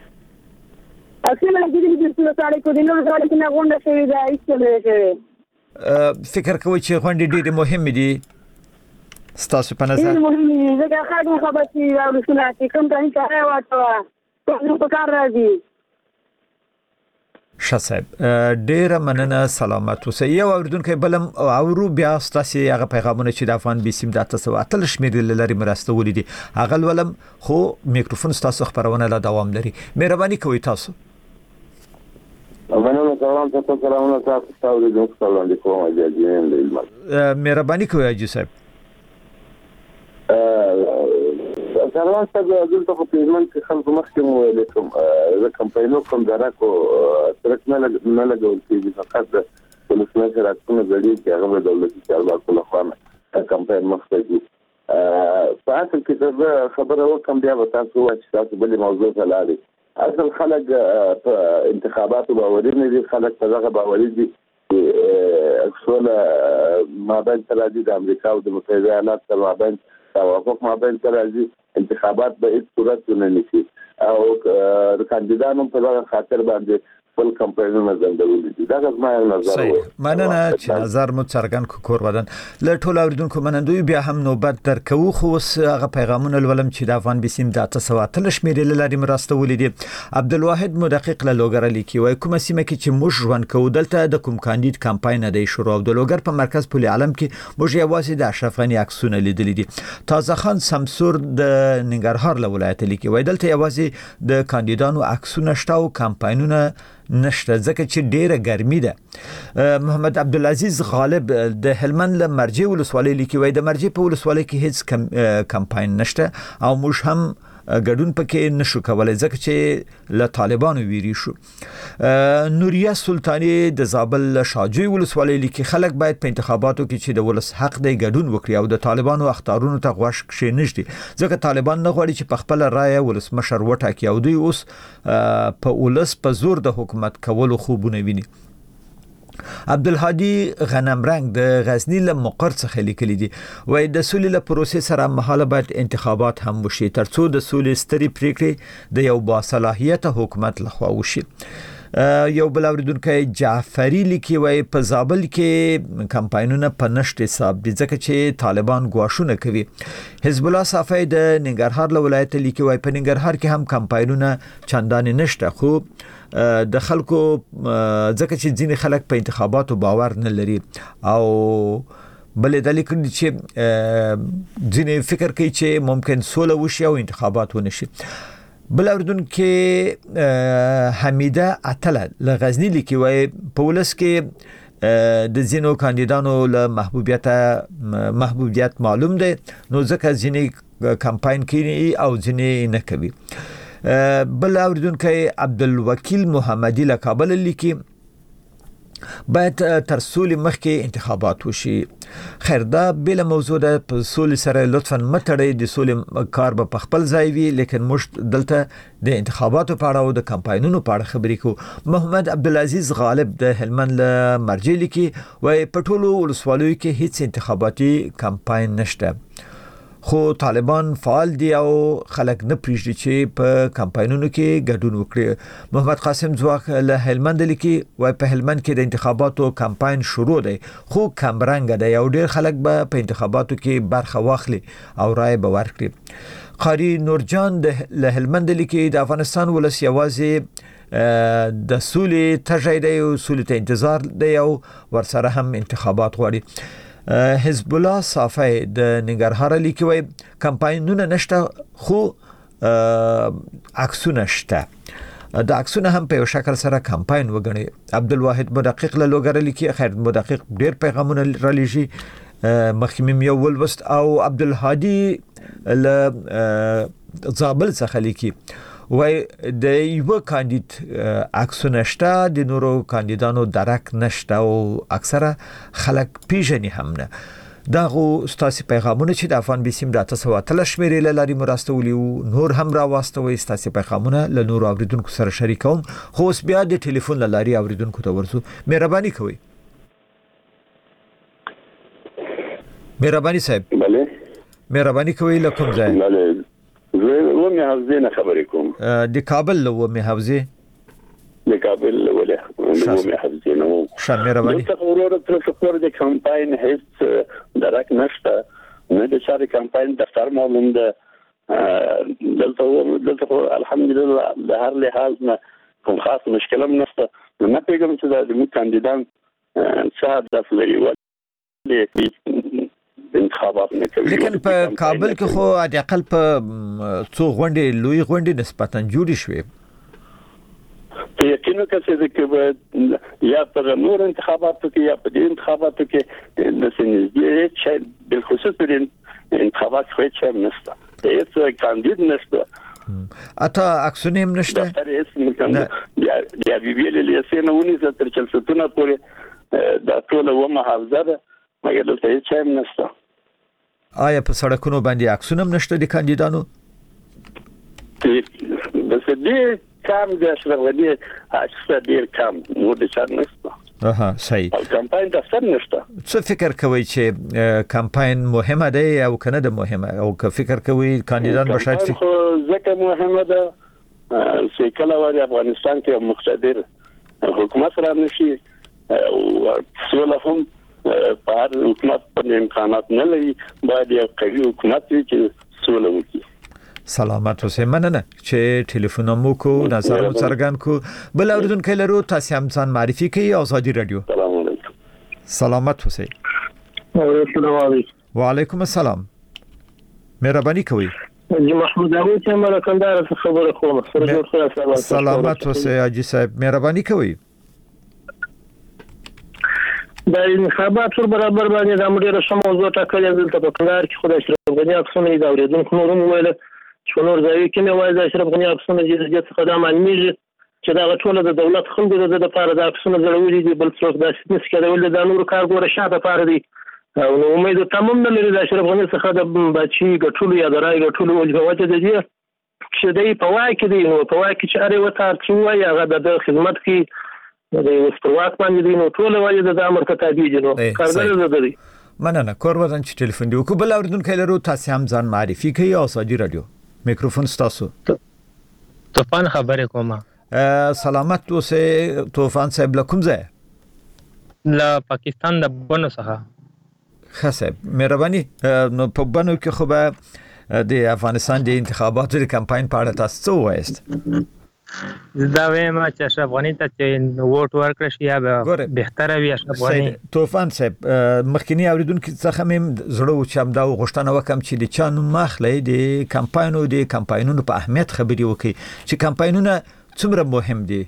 اصله لګیدلې دي چې ساړې کو دینو ساړې کې نه غونډه شوې ده هیڅ نه شوې فکر کوي چې غونډې ډېرې مهمې دي ستاسو په نظر ډېرې مهمې دي ځکه خلک خبر چې او رسونه چې کوم ځای ته راوته ټول په کار راځي شصب ډیر مننه سلامت اوسئ. یو اوریدونکو بلم اورو بیا ستاسو هغه پیغامونه چې د افغان بي سیم د تاسو اتل شمیر لري مرسته ولیدي هغه ولم خو میکروفون ستاسو خبرونه لا دوام لري. مهرباني کوئ تاسو. مننه کوم تاسو سلامونه تاسو ته د سلام علیکم اجازه مهرباني کوئ اجي صاحب. سلام ستاسو دلته په پیژمن کې خلکو مخکې مو ویل کوم د کمپاینو کوم دراکو ترک نه نه لګول کېږي فقط د ولسمه سره کومه غړي چې هغه د دولتي چارواکو په لخوا کمپاین مخته دي. په اصل کې دا خبره وکم بیا به تاسو چې تاسو بلې موضوع ته لاړئ. اصل خلک په انتخاباتو باوري نه دي، خلک په دغه باوري دي چې اکثر مابین ترازی د امریکا او د متحده ایالات سره مابین توافق مابین ترازی انتخابات به هیڅ صورت نه نشي او د کاندیدانو په دغه خاطر باندې خپل کمپاینونه زندولي دي. دا زما نظر و. مننه چې نظر مو څرګند کو کور ودان له ټول اوریدونکو منندوی بیا هم نوبت درکو خو هغه پیغامونه ولم چې د افغان بي سیم د تاسو اتل شمیر لري مرسته ولیدي. عبدالواحد مدقق له لوګر لیکي وای کومه سیمه کې چې موږ ژوند کوو دلته د کوم کاندید کمپاین دی شروع او د لوګر په مرکز پل عالم کې موږ یوازې د اشرف غنی عکسونه لیدل دي. تازه خان سمسور د ننګرهار له ولایت لیکي وای دلته یوازې د کاندیدانو عکسونه شته او کمپاینونه نشته ځکه چې ډیره ګرمي ده. محمد عبدالعزيز غالب د هلمند له مرجع ولسوالۍ لیکي وای د مرجع په ولسوالۍ کې هیڅ کمپاین نشته او موږ هم ګډون پکې نشو کولای ځکه چې له طالبانو ویری شو. نوریا سلطانی د زابل شاجوی ولسوالۍ لیکي خلک باید په انتخاباتو کې چې د ولس حق دی ګډون وکړي او د طالبانو اختارونو ته غوښ کښې نشي ځکه طالبان نه غواړي چې په خپل رائے ولسمشر وټاکي او دوی اوس په ولس په زور د حکومت کولو خوبونه ویني. عبدالهادي غنمرنګ د غزنی له مقر څخه لیکلي دي وای د سولې له پروسې سره مهاله باید انتخابات هم وشي ترڅو د سولې ستري پریکړې د یو باصلاحیته حکومت لخوا وشي. یو بل اوریدونکو جعفری لیکي وای په زابل کې کمپاینونه په نشټ حساب دي ځکه چې طالبان غواښونه کوي. حزب الله صافی د ننګرهار له ولایت لیکي وای په ننګرهار کې هم کمپاینونه چندان نشته خو د خلکو ځکه چې ځینې خلک په انتخاباتو باور نه لري او بلې د لیکل چې ځینې فکر کوي چې ممکن سوله وشي او انتخابات ونشي. بل اردن کې حمیده اتله له غزنی لیکي وای په ولس کې د زینو کاندیدانو له محبوبیت محبوبیت معلوم دی نو ځکه ځینې کمپاین کوي او ځینې نه کوي. بل اوریدونکو عبدالوکیل محمدی له کابل لیکي باید تر سولې مخکې انتخابات وشي. خیر دا بل موضوع ده په سولې سره لطفاً متړئ د سولې کار به په خپل ځای وي لیکن موږ دلته د انتخاباتو په اړه او د کمپاینونو په اړه خبرې کوو. محمد عبدالعزيز غالب د هلمند له مرجع لیکي وای په ټولو ولسوالیو کې هیڅ انتخاباتي کمپاین نشته خو طالبان فعال دي او خلک نه پریږدي چې په کمپاینونو کې ګډون وکړي. محمد قاسم زواک له هلمند لیکي وای په هلمند کې د انتخاباتو کمپاین شروع دی خو کمرنګ دی او ډیر خلک به په انتخاباتو کې برخه واخلي او رائے به ورکړي. قاری نورجان د له هلمند لیکي د افغانستان ولس یوازې د سولې تږی دی او سولې ته انتظار دی او ورسره هم انتخابات غواړي. حزب الله صافی د ننګرهار لیکي وای کمپاینونه نشته خو عکسونه شته د عکسونه هم په یو شکل سره کمپاین وګڼي. عبدالواحد مدقق له لوګر لیکي خیر مدقق ډیر پیغامونه را لېږي مخکمم یو ولوست او عبدالهادي له زابل څخه لیکي وای د یو کاندید عکسونه شته د نورو کاندیدانو درک نشته او اکثره خلک پیژني هم نه. دا غو ستاسو پیغامونه چې د افغان بي سیم د تاسو اتل شمیرې لاري مرستولي نور هم را واستوي ستاسو پیغامونه له نور اوریدونکو سره شریکوم خو اوس بیا د ټلیفون لاري اوریدونکو ته ورسو. مهرباني کوئ. مهرباني صاحب. بله مهرباني کوئ له کوم ځای؟ بله زه ومه حوزه نه خبرې کوم. د کابل له ومه حوزه د کابل ولا ومه حوزه نو شامل مهرباني. د ضرورت تر څو د کمپاین هیڅ درک نشته نه د شاري کمپاین د ستر معلوم ده دلته دلته الحمدلله د هر لحاظ نه کوم خاص مشکل هم نشته نه پیغام چې د موږ کاندیدان څه هدف لري ولې انتخابات نه کوي. لیکن په کابل کې خو اقل په څو غونډې لوی غونډې نسبتا جوړې شوې. یقینا چې کې یا په نور انتخاباتو کې یا په دې انتخاباتو کې د سنځي چې بل خصوص پر انتخابات خو هیڅ نشته. هیڅ کاندید نشته. اته اکسونیم نشته. دا هیڅ یا یا ویل لیسه نه ونی تر چلستونه پورې دا ټول و محافظه ده مګر دلته هیڅ نشته. آیا په سړکونو باندې اکسونم نشته د کاندیدانو؟ د سدي کام د اشرف غنی اکثر ډیر کم نو د چار نشته. اها صحیح. او کمپاین د سر نشته. څه فکر کوي چې کمپاین مهمه ده او کنه ده مهمه او که فکر کوي کاندیدان به شاید خو ځکه مهمه ده چې کله وایي افغانستان کې مقتدر حکومت را نشي او څول هم په هر حکومت په امکانات نه لري باید یو قوي حکومت وي چې څول وکړي. سلامت اوسئ. مننه چې ټلیفون مو کو نظر مو څرګند کو. بل اوریدونکو لرو تاسو هم ځان معرفي کړئ. آزادي رادیو. سلام علیکم. سلامت اوسئ. السلام علیکم. وعلیکم السلام. مهرباني کوئ. جی محمود اغو چې مله کندهار څخه خبره کوم. سره جوړ خلاص. سلامت اوسئ حاجی صاحب. مهرباني کوئ. د انتخابات پر برابر باندې د امر رسم موضوع ټاکلې دلته په کندهار کې خدای شرف غنی اکسونه د اوریدونکو نورم ویل چې نور ځای کې نه وایي د اشرف غنی اکسونه چې د خدای معنی چې دا ټول د دولت خلکو د لپاره د اکسونه جوړولې دي بل څوک دا څه کېدل د نور کارګور شاته پاره دي او نو امید تمام نه لري د اشرف غنی څخه د بچي ګټلو یا د رای ګټلو وجه د دې چې دوی په واقع کې دي نو په واقع کې چې اړ وته چې وایي هغه د خدمت کې د وسپروات باندې دي نو ټول وایي د امر کتابي دي نو کارګر زده دي. مننه. کور وزن چې ټلیفون دی وکړو. بل اوریدونکو لرو تاسو هم ځان معرفي کړئ. آزادي رادیو میکروفون ستاسو. طوفان خبره کومه. سلامت اوسئ طوفان صاحب. لکم ځای لا پاکستان د بنو څخه. خاصه مهرباني. نو په بنو کې خو به د افغانستان د انتخاباتو د کمپاین په اړه تاسو څه وایست؟ دا وایم چې اشرف غنی ته چې ووټ ورکړي شي یا به بهتره وي اشرف غنی. طوفان صاحب مخکینی اوریدونکو څخه مم زړه و چې دا غوښتنه وکم چې د چانو مخلې د کمپاینونو د کمپاینونو په اهمیت خبري وکړي چې کمپاینونه څومره مهم دي.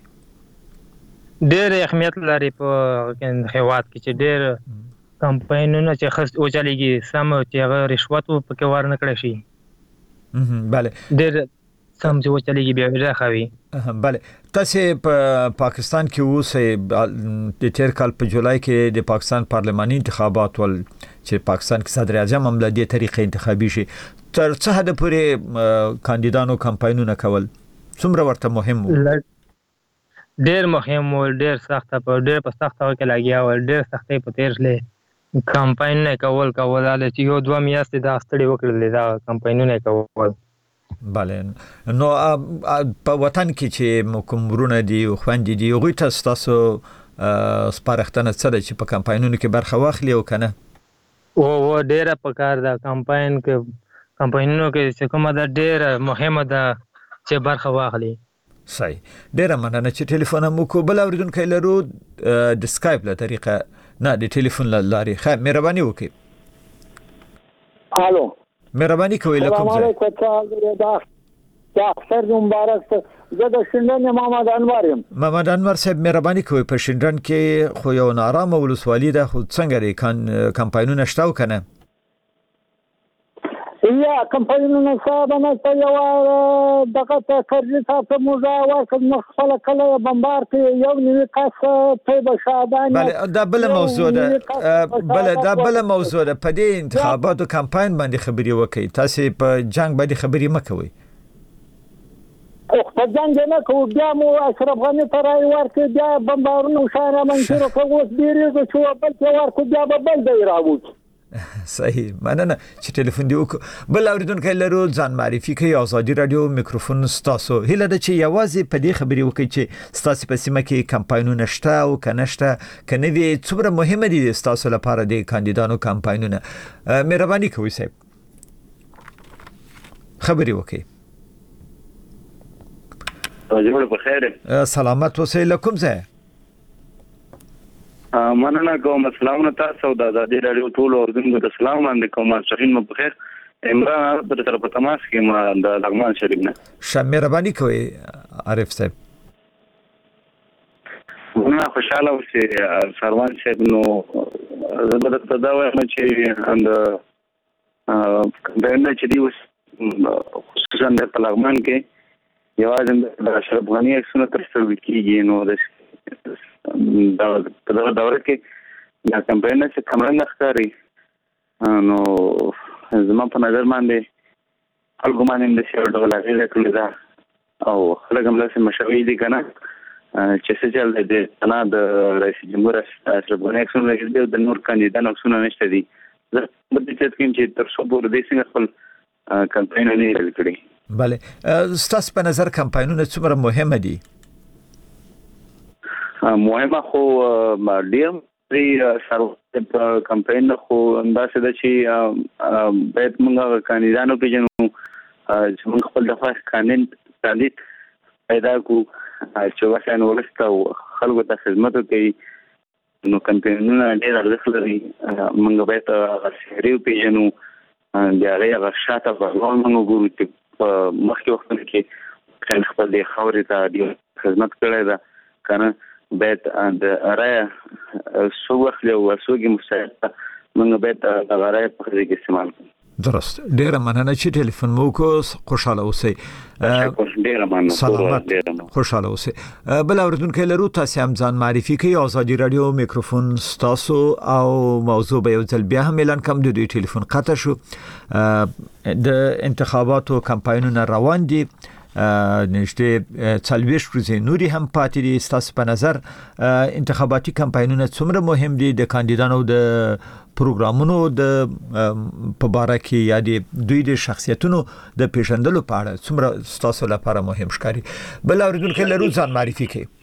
ډېر اهمیت لري په هیواد کې چې ډېر کمپاینونه چې خرڅ وچلېږي سم چې هغه رشوت پکې ورنه کړی شي. بله ډېر سم چې وچلېږي بیا راخوي. بله تاسو په پاکستان کې اوسئ. د تیر کال په جولای کې د پاکستان پارلماني انتخابات ول چې پاکستان کې صدر اعظم هم له دې طریقې انتخابي شي تر څه حد پورې کاندیدانو کمپاینونه کول څومره ورته مهم وو؟ ډېر مهم ول. ډېر سخت په ډېر په سخت وکړه لګیا ول. ډېر سختي په تیرلې کمپاین نه کول کول چې یو دوه میاشتې دا ستړي وکړل دا کمپاینونه کول. بله. نو په وطن کې چې کوم ورونه دي او خويندې دي هغوی ته ستاسو سپارښتنه څه ده چې په کمپاینونو کې برخه واخلي او کنه؟ او و ډیره په کار ده کمپاین کې کمپاینونو کې چې کومه ده ډیره مهمه ده چې برخه واخلي. صحیح. ډیره مننه چې ټلیفون مو کو. بل اوریدونکو لرو د سکایپ له طریقه نه د ټلیفون لارې. خیر مهرباني وکړئ. الو مهرباني کوئ. لکم ځای. السلام علیکم. دا اختر مبارک ته زه د شندن محمد انور یم. محمد انور صاحب مهرباني کوئ. په شندن کې خو یو نارامه ولسوالي ده خو څنګه لري کان کمپاینونه شته او کنه؟ یا کمپاینونه صاحب نه ته یو دغه ته کړی تاسو موزه ورکړ نو خپل کله بمبار کې یو نیو کاس په بشادان. بله دا بل موضوع ده. بله دا بل موضوع ده. په دې انتخاباتو کمپاین باندې خبري وکړئ. تاسو په جنگ باندې خبري مکوئ. او په جنگ نه کوو بیا مو اشرف غنی ته راي ورکړ بیا بمبارونه شاره منشور کوو ډیرې چې بل څه ورکو بیا بل دی راوځي. صحیح. مننه چې ټلیفون دی وکړو. بل اوریدونکو لرو ځان معرفي کوي. آزادي رادیو میکروفون ستاسو. هیله ده چې یوازې په دې خبري وکړي چې ستاسو په سیمه کې کمپاینونه شته او کنه شته کنه وی څومره مهمه دي ستاسو لپاره د کاندیدانو کمپاینونه. مهرباني کوئ صاحب خبري وکړئ. جوړ په خیر. سلامت اوسئ. لکم ځای. مننه کوم. السلام تاسو د ازادي رادیو ټول اوردونکو ته سلام باندې کوم. شاهین مو بخیر. عمران پر طرف تماس کې ما د لغمان شریف نه شمه ربانی کوي عارف صاحب. زه خوشاله وم چې سروان صاحب نو زه د تداوی نه چې اند کمپاین چې دی خصوصا د لغمان کې یوازې د اشرف غنی اکسونه تر څو کېږي نو د دا په دغه کې دا کمپاین چې کمرنګ ښکاري نو زما په نظر باندې خلکو باندې د شیرو ډول غیږه کړې ده او خلک هم لاسه مشوي دي کنه چې څه چل دی نه د رئیس جمهور اشرف غنی اکسونه لګي د نور کاندیدان اکسونه نشته دي. زه په دې چې چې تر څو پورې د څنګه خپل کمپاین نه لري کړی. بله ستاسو په نظر کمپاینونه څومره مهمه دي؟ مهمه خو ډیر دی سره په کمپاین خو انداسه د چې بیت موږ کاندیدانو پیژنو چې موږ خپل دغه قانون کاندید پیدا کو چې وسان ورسته خلکو ته خدمت کوي نو کمپاینونه ډیر ارزښت لري. موږ باید غسیری پیژنو د هغه شاته په موږ ګورو چې مخکې وختونه کې خپل د خاورې ته د خدمت کړی ده کنه بیت د رای سو وخت له وسوګي مستعد موږ بیت د غرای په ځای کې استعمال کوو. درست. ډیر مننه چې ټلیفون مو کو. خوشاله اوسئ. ډیر مننه. سلامت. خوشاله اوسئ. بل اوردونکو لرو تاسو هم ځان معرفي کړئ. ازادي رادیو میکروفون ستاسو او موضوع به یو ځل بیا هم اعلان کوم. د دوی ټلیفون قطع شو. د انتخاباتو کمپاینونه روان دي. نشته څلويش ورځې نوري هم پاتې دي. ستاسو په نظر انتخاباتي کمپاینونه څومره مهم دي؟ د کاندیدانو د پروګرامونو د په باره کې یا د دوی د شخصیتونو د پیژندلو په اړه څومره ستاسو لپاره مهم ښکاري؟ بل اوریدونکو لرو ځان معرفي کړئ.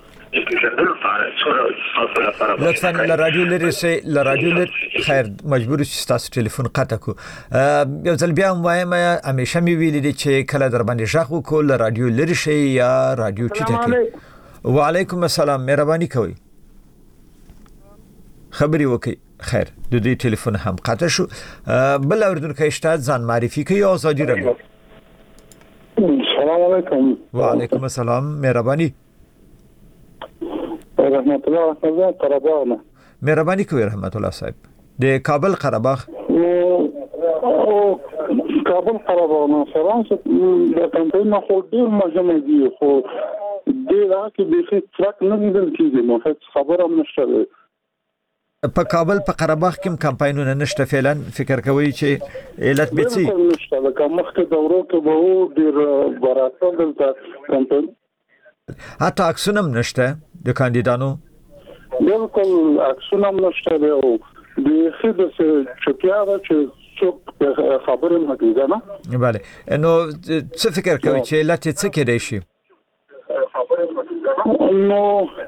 لطفاً ل رادیو لري سي ل رادیو لري خیر مجبور چې تاسو ټلیفون قطع کو. یو ځل بیا وایم همیشه می ویل دي چې کله در باندې ژغ وکول ل رادیو لري شي یا رادیو چټه کی. وعلیکم السلام. مهرباني کوئ خبري وکي. خیر د دې ټلیفون هم قطع شو. بل اوردونکو شته ځان معرفي کوي. ازادي رادیو. السلام علیکم. وعلیکم السلام. مهرباني. رحمت الله صاحب قرباغ نه. مهرباني کوي رحمت الله صاحب. د کابل قرباغ. او کابل قرباغ نه فرانسه د کمپاین خو ډیر مهمه دي خو د راکې به څه ترک نه لیدل کیږي نو هیڅ خبره هم نشته. په کابل په قرباغ کې کمپاینونه نشته فعلا. فکر کوي چې علت به څه نشته. د مخکې دورو کې به ډیر براتل دلته کمپاین حتی عکسونه هم نشته د کاندیدانو. بالکل عکسونه هم نشته دی او د خېده چې دا چې څوک خبرې مګیږي نه. بله نو څه فکر کوي چې علت څه کېدای شي؟ نو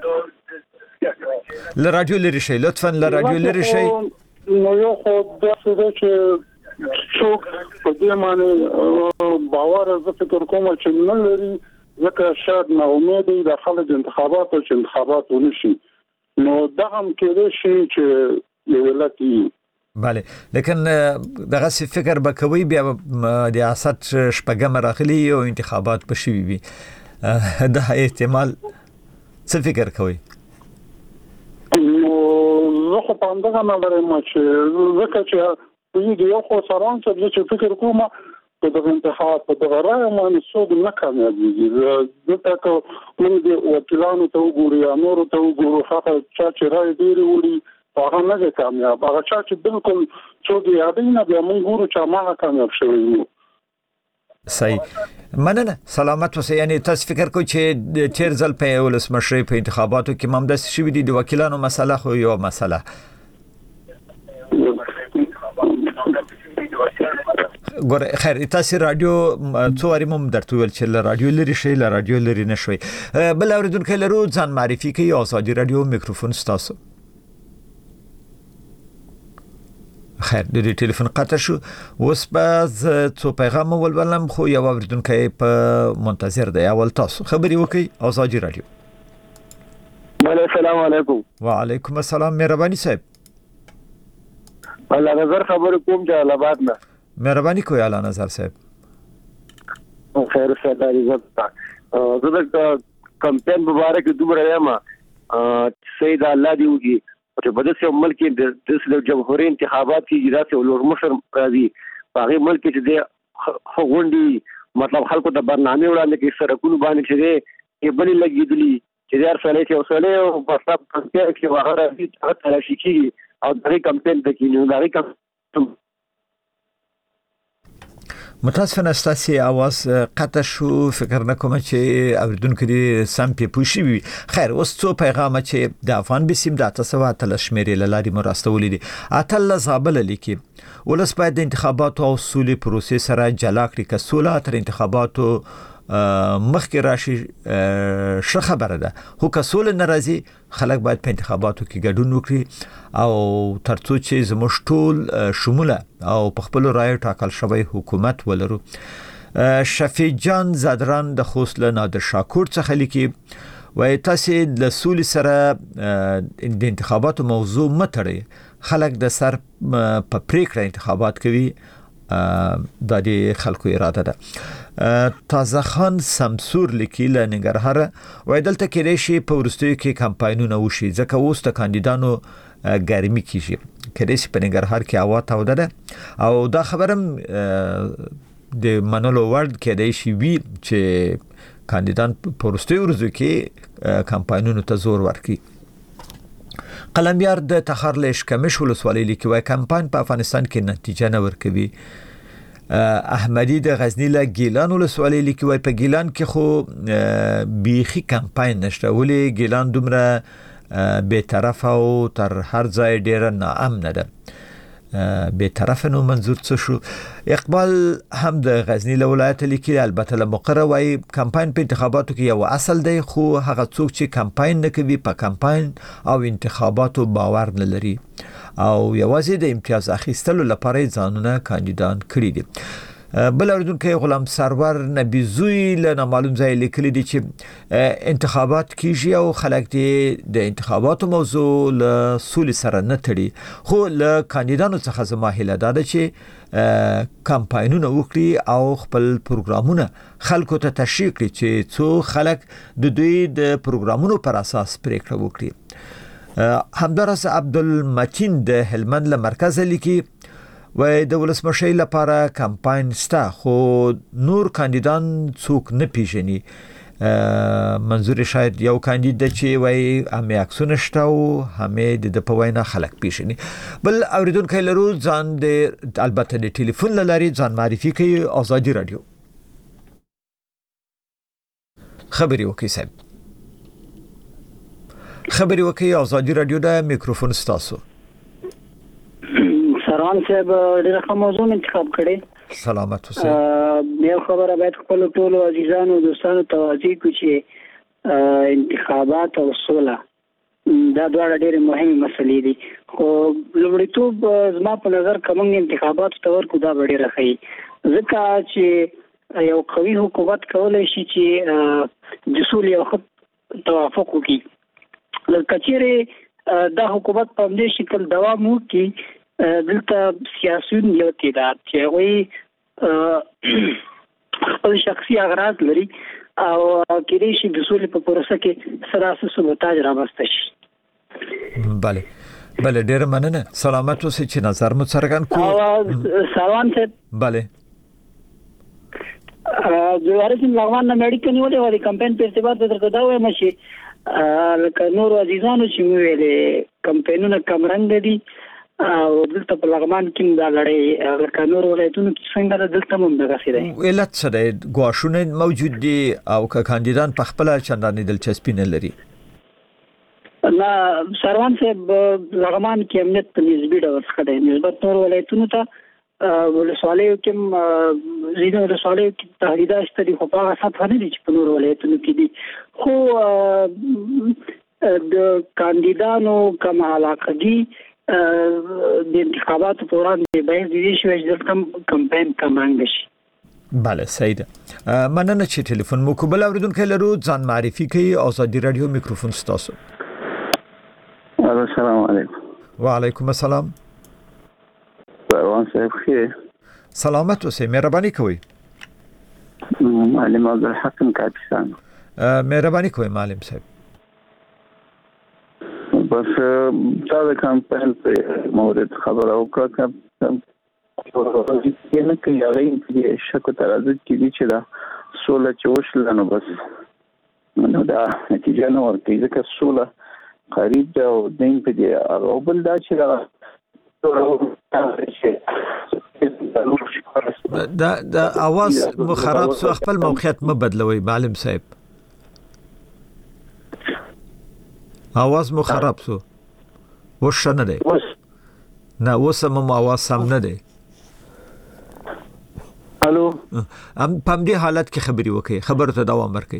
ل رادیو لري شي. لطفاً ل رادیو لري شي. نو یو خو دا چې څوک په دې معنی باور زه فکر کوم چې نه لري ځکه شاید نا امید د خلک انتخاباتو چې انتخابات ونشي نو دا هم کېدای شي چې یو علت وي. بله لیکن دغه څه فکر به کوي بیا د ریاست شپږم راغلي او انتخابات به شي وي. دا احتمال څه فکر کوي؟ نو زه خو په همدغه نه لرم چې ځکه چې یو خو سران څه چې فکر کوم په دغه انتخاب په دغه رای باندې څوک نه کامیابېږي. ځکه که موږ د وکیلانو ته وګورو یا نورو ته وګورو هغه چا چې رای ډېرې وړي هغه نه دی کامیاب. هغه چا چې بالکل څوک یې یادوي نه بیا موږ ګورو چې هماغه کامیاب شوی وي. صحیح. مننه. سلامت اوسئ. یعنی تاسو فکر کوئ چې تیر ځل په ولسمشرۍ په انتخاباتو کې هم داسې شوي دي د وکیلانو مسله خو یو مسله ګور. خیر تاسو رادیو څو واری مم درته ویل چې ل رادیو لري شي ل رادیو لري نشوي. بل اوریدونکو لرو ځان معرفي کوي. ازادي رادیو میکروفون ستاسو. خیر د دې ټلیفون قطع شو. اوس به څو پیغام ولولم خو یو اوریدونکو په منتظر دی. اول تاسو خبري وکي. ازادي رادیو. بله السلام علیکم. وعلیکم السلام مهرباني صاحب. الله نظر خبر کوم جلال آباد نه. مهرباني کوي الله نظر صاحب. خیر صاحب عزت. زه د کمپاین مبارک دومره یم سید الله دی وږي چې په داسې ملک کې د جمهوریت انتخابات کې داسې ولور مشر راځي هغه ملک کې د غونډي مطلب خلکو ته برنامه وړاندې کې سرکونو باندې چې یې بلې لګېدلي چې هر سړی چې اوسله او په سب کې هغه راځي هغه تلاشي کیږي او دغه کمپاین ته کېنو دغه کمپاین متاسفانه ستاسو आवाज قطع شو فکر نکوم چې اوریدونکو دې سم په پوښي وي. خیر اوس څو پیغام چې د افغان بسیم د تاسو تل شمیرې لاري مرستولې دي اتل زابل لیکي ولس باید د انتخاباتو او سولې پروسې سره جلا کړي که سوله تر انتخاباتو مخکې راشي ښه خبره ده خو که سوله ناراضي خلک باید په انتخاباتو کې ګډون وکړي او ترڅو چې زموږ ټول شموله او په خپل رائے ټاکل شوی حکومت ولرو. شفیع جان زادران د خوست له نادر شاکور څخه لیکي وای تاسو د سولې سره د انتخاباتو موضوع متړي خلک د سر په پریکړه انتخابات کوي د دې خلکو اراده ده. تازه خان سمسور لیکي له ننګرهار وای دلته کې شي په ورستیو کې کمپاینونه وشي ځکه اوس د کاندیدانو ګرمي کیږي کله چې په ننګرهار کې هوا توده ده او دا خبرم د منلو ورد کې دی شي وی چې کاندیدان په ورستیو ورځو کې کمپاینونو ته زور ورکړي. قلمبیار د تخرلش کمش ولسوالۍ لیکي وای کمپاین په افغانستان کې نتیجه نه ورکوي. احمدی د غزنی له ګیلان ولسوالۍ لیکي وای په ګیلان کې خو بیخي کمپاین نشته ولې ګیلان دومره به طرف او تر هر ځای ډیر ناامن ده. به طرف نو منظور څه شو؟ اقبال هم د غزنی له ولایت لیکي البته له مقرره وای کمپاین په انتخاباتو کې یو اصل دی خو هغه څوک چې کمپاین نه کوي په کمپاین او انتخاباتو باور نه لري او یوازې د امتیاز اخیستلو لپاره ځانونه کاندیدان کړی دي. بل اوریدونکو غلام سرور نبی زوی له معلوم ځای لیکلي دي چې انتخابات کیږي او خلک دې د انتخاباتو موضوع له سولې سره نه تړي خو له کاندیدانو څخه زما هیله ده چې کمپاینونه وکړي او خپل پروګرامونه خلکو ته تشریح کړي چې څو خلک د دوی د پروګرامونو پر اساس پریکړه وکړي. همدارس عبدالمتین د هلمند له مرکز لیکي وای د ولسمشي لپاره کمپاین ستا خو نور کاندیدان څوک نه پیژني. منظور شاید یو کاندید چې وای هم عکسونه شته او هم د په وینا خلک پیژني. بل اوریدونکو لرو ځان د البته د ټلیفون لاري ځان معرفي کوي آزادي رادیو خبري وکي صاحب خبري وکي آزادي رادیو د میکروفون ستاسو. سروان صاحب ډېر ښه موضوع انتخاب کړي. سلامت اوسئ. یو خبره باید خپل ټول عزیزانو دوستانو توضیح کړو چې انتخابات او سوله دا دواړه ډېرې مهمه مسلې دي خو لومړیتوب زما په نظر کوم انتخابات تور کو دا ډېر ښه ځکه چې یو قوي حکومت کولای شي چې د سولې او توافق وکړي. لکه چیرې دا حکومت په دې شکل دوام وکړي دلته سیاسيون یو تعداد چې وي خپل شخصي اغراض لري او کېدای شي د سولې په پروسه کې سراسر سبوتاج رامنځته شي. بله بله ډېر مننه. سلامت اوسئ چې نظر مو څرګند کو. سلام صاحب. بله جوارسم لغوان نه میډیکل نیولې وړي کمپاین په ارتباط درته دا وایم چې لکه نور عزیزانو چې مو ویلې کمپاینونه کم رنګ دي او دلته په لغمان کې دا لړۍ لکه نور ولایتونو کې څنګه دلته هم دغه څه دی. علت څه دی؟ ګواښونه موجود دي او که کاندیدان په خپل چندانې دلچسپي نه لري. نه سروان صاحب لغمان کې امنیت په نسبي ډول ښه دی نسبت نور ولایتونو ته. ولسوالیو کې زیاتره ولسوالیو کې تهدیدات شته دي خو په هغه سطح نه دي چې په نور ولایتونو کې دي خو د کاندیدانو کوم علاقګي د انتخاباتو په وړاندې باید دې شي چې کم کمپاین کمانګ شي. بله صحیح ده. مننه چې ټلیفون مو کوبل اوریدونکو لرو ځان معرفي کوي آزادي رادیو میکروفون ستاسو. السلام علیکم. وعلیکم السلام. سروان صاحب خیر. سلامت اوسئ، مهرباني کوئ. معلم عبدالحکم کاپیسان. مهرباني کوئ معلم صاحب. بس تا د کمپاین په مورد خبر او کا چې نه کوي هغه یې شکو ترازد کې دي چې دا سوله چې وشله نو بس نو دا نتیجه نه ورکوي ځکه سوله قریب ده او دین په دې او بل دا چې دا دا اواز مو خراب سو، خپل موقعیت مو بدلوي معلم صاحب. اواز مو خراب سو وش نه دی نه وسه مو اواز سم نه دی. الو ام په دې حالت کې خبري وکي، خبر ته دوام ورکي.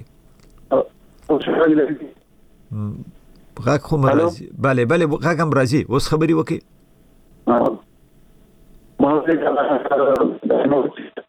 غاک خو مرزي bale bale غاک هم راځي اوس خبري وکي. ما نو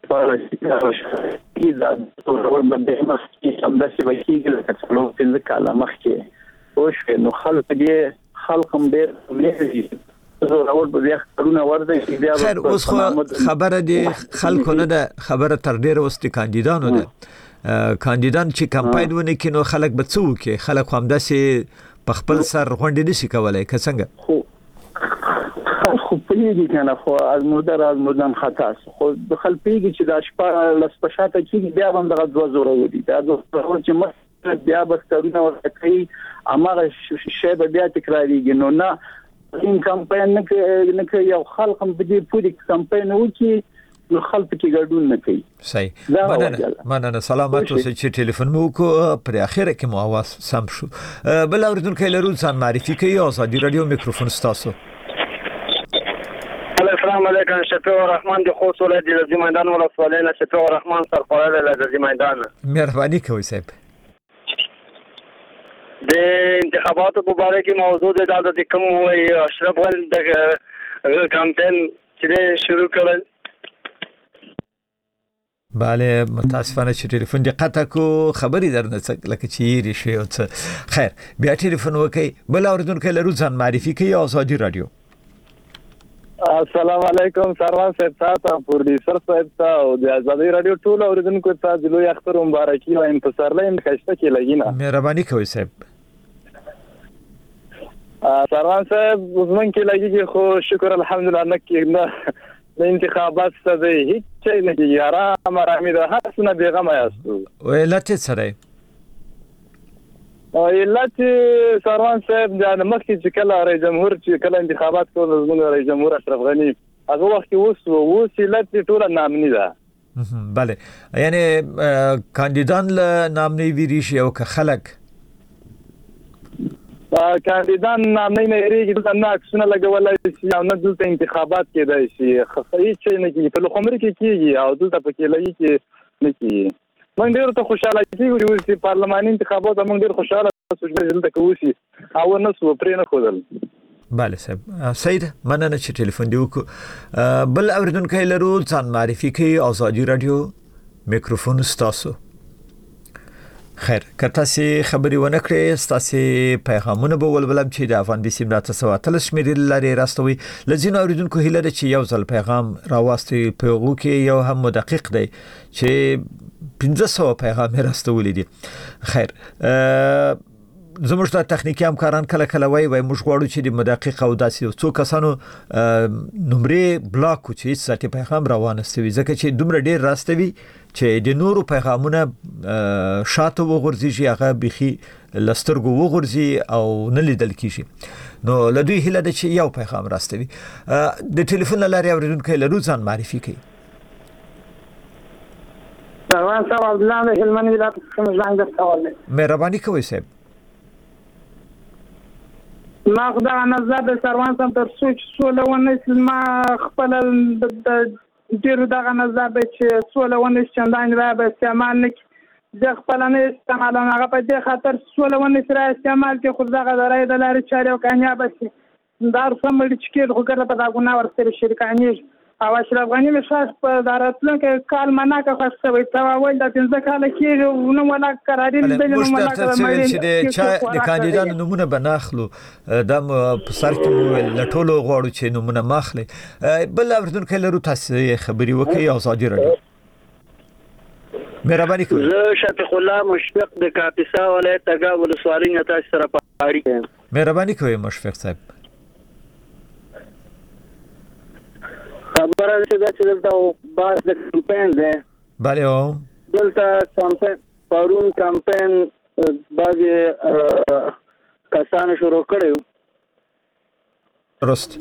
کیدا ټول باندې مخکې هم د سی وکیل کڅلو په کاله مخکې او شو نو خلک دې خلک هم ډېر لهجي زه راول په بیا کارونه ورته بیا خیر اوس خبره دي خلکو نه ده خبره تر ډېر اوس دي کاندیدانو ده کاندیدان چې کمپاین ونه کینو خلک به څو کې خلک هم داسې په خپل سر غونډې نشي کولای که څنګه خو پیږي کنه خو از مدر از مدن خطا خو د خل پیږي چې د شپه لس پښاته کې بیا هم دغه دوه زوره ودی دا دوه چې مخ بیا بسترونه ورکړي امره شی به بیا تکراریږي نو نه این کمپاین نه کې یو خلک هم د دې پوری کمپاین وکي نو خلک کې ګډون نه کوي. صحیح مننه مننه سلامت اوسئ چې ټلیفون مو کو پر اخره کې مو आवाज سم شو. بل اوریدونکو لرو ځان معرفي کوي آزادي رادیو میکروفون ستاسو. السلام علیکم شفیع الرحمن د خوست ولایت د لزی میدان ولسوالۍ نه شفیع الرحمن سرپرست د لزی میدان. مهرباني کوئ صاحب. د انتخاباتو په اړه کې موضوع د د کوم وای اشرف غنی د کمپاین چې شروع کړل. bale متاسفانه چې ټلیفون دې قطع کو خبري درنه لکه چې ری شي او څه خیر بیا ټلیفون وکي. بل اوریدونکو لرو ځان معرفي کوي آزادي رادیو. السلام علیکم سروان صاحب تاسو پروډوسر صاحب تاسو د آزادي رادیو ټول اوریدونکو ته د لوی اختر مبارکي او انتصار لایم خشته کې لګینا. مهرباني کوئ صاحب. سروان صاحب زمون کې لګیږي خو شکر الحمدلله نه کې د انتخابات څخه هیڅ څه نه کیږي آرام آرامي ده هر څه نه بیغمه یاستو. ولته سره او علت سروان صاحب د مخکې چې کله رئیس جمهور چې کله انتخابات کول زموږ رئیس جمهور اشرف غنی هغه وخت اوس اوس علت ټول نامنی ده. bale یعنی کاندیدان له نامنی ویری شي او که خلک کاندیدان نامنی نه ریږي د نه اکسونه لګولای شي او نه دلته انتخابات کېدای شي خفای چې نه کیږي په لومړي کې کیږي او دلته پکې لګي کې نه کیږي. من ډیر ته خوشاله کیږم چې پارلماني انتخابات موږ ډیر خوشاله اوسو دلته کوشي او نه سو پرې نه خودل. bale صاحب سید مننه چې ټلیفون دی وکړو. بل اوریدونکو لرو ځان معرفي کوي آزادي رادیو میکروفون ستاسو. خیر کته سي خبري ونه کړې ستاسو پیغامونه به ولولم چې د افغان بي سي ملت سواتل شمیرل لري راستوي لزین اوریدونکو هیله ده چې یو ځل پیغام راوستي پیغو کې یو هم مدقق دی چې پنځه سوه پیغام راستولې دي. خیر زموږ د تخنیکی همکاران کله کله وای وای موږ غواړو چې د مدقق او داسې څو کسانو نمرې بلاک چې ستاسو پیغام روانه سوي ځکه چې دومره ډیر راستوي چې د نورو پیغامونه شاته وغورځي هغه بيخي لسترګو وغورځي او نه لیدل کیږي. نو لدوی هله د چې یو پیغام راستوي د ټلیفون لاري اوریدونکو لرو ځان معرفي کوي. سروان صاحب عبد الله د هلمند ولایت څخه ځان درته مهرباني کوئ صاحب. ما خدا نظر د سروان صاحب تر سوچ سولونه ما خپل د ډیر دغه نظر چې سولونه چندان را به استعمال نه د خپل نه استعمال هغه په دې خاطر سولونه سره استعمال کې خو دغه درای د لارې چارې او کامیاب شي دار سمړي چې خو ګره په داګونه ورسره شریکانې او اشرف غنی مساس په دارتلونکو کال مناکه خاصه وي تاول د پنځه کال کې نو ولا قراري د نو ولا قراري چې چا د کاندیدانو نمونه بناخلو د سر کې ویل لټولو غواړو چې نمونه ماخلي بل اوردونکو لرو تاسو خبري وکي او صادره دي مهرباني کوئ زه شفیق الله مشفق د کاپیسا ولایت تګا ولسوالۍ نه تاسو سره پاړی کوم مهرباني کوئ مشفق صاحب خبره ده چې دلته باز د کمپاین ده bale او دلته کمپاین پرون کمپاین باز کسان شروع کړو درست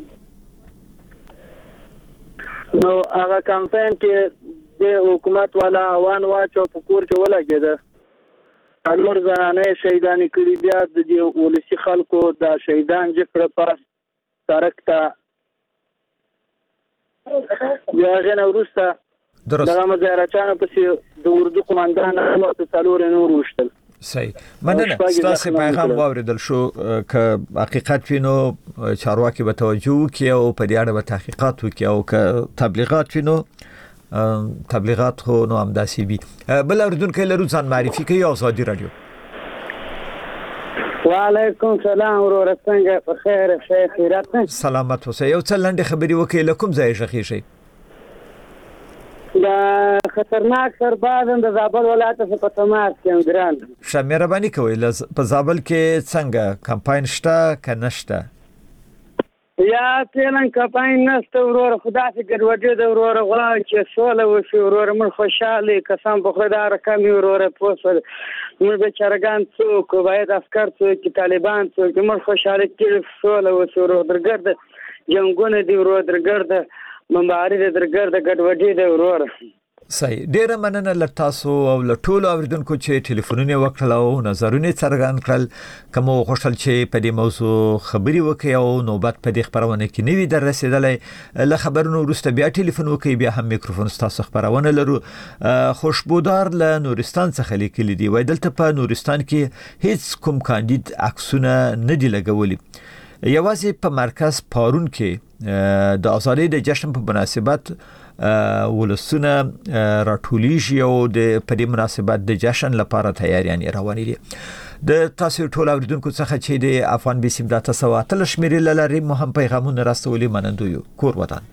نو هغه کمپاین کې د حکومت والا وان واچو په کور کې ولګید انور زنانه شهیدانی کړي بیا د دې ولسی خلکو د شهیدان ذکر پاس سرک ته بیا غن ورسته دغه مزارچانو پسې د اردو قومندان او څلور نور وشتل صحیح مننه ستاسو پیغام واوریدل شو ک حقیقت وینو چارواکي به توجه وکي او په دې اړه به تحقیقات وکي او ک تبلیغات وینو تبلیغات خو نو همداسي وي بل اوردونکو لرو ځان معرفي کوي او ازادي رادیو وعلیکم سلام ورور څنګه په خیر شه خیرات سلامت اوسه یو څل لنډه خبري وکي لکم ځای شخي شي دا خطرناک سرباز د زابل ولایت په تماس کې ګران شه مهرباني کوي په زابل کې څنګه کمپاین شته کنهشته یا تلن کمپاین نشته ورور خدا سي ګډوډي د ورور غواړي چې سوله وشي ورور من خوشاله قسم په خدا رقم ورور پوسل موږ به چرګان څوک باید افکار څوک طالبان څوک موږ خوشاله کې سوله وشي ورور درګرد جنگونه دی ورور درګرد مبارزه درګرد ګډوډي د ورور صحیح ډیره مننه لتاسو او لټولو اوریدونکو چې ټلیفونونه وکړل او نظرونه څرګند کړل کوم خوشحال چې په دې موضوع خبري وکي او نوبت په دې خبرونه کې نیوي در رسیدلې له خبرونو وروسته بیا ټلیفون وکي بیا هم میکروفون تاسو خبرونه لرو خوشبودار له نورستان څخه لیکلي دی وای دلته په نورستان کې هیڅ کوم کاندید عکسونه نه دی لګولي یوازې په مرکز پارون کې د ازادۍ د جشن په مناسبت ولسونه راټولیږي او د په دې مناسبت د جشن لپاره تیاریان روانې دي د تاسو ټول اوریدونکو څخه چې د افغان بیسیم داتا سواتل شمیرې لري مهم پیغامونه راستولي منندوی کور وطن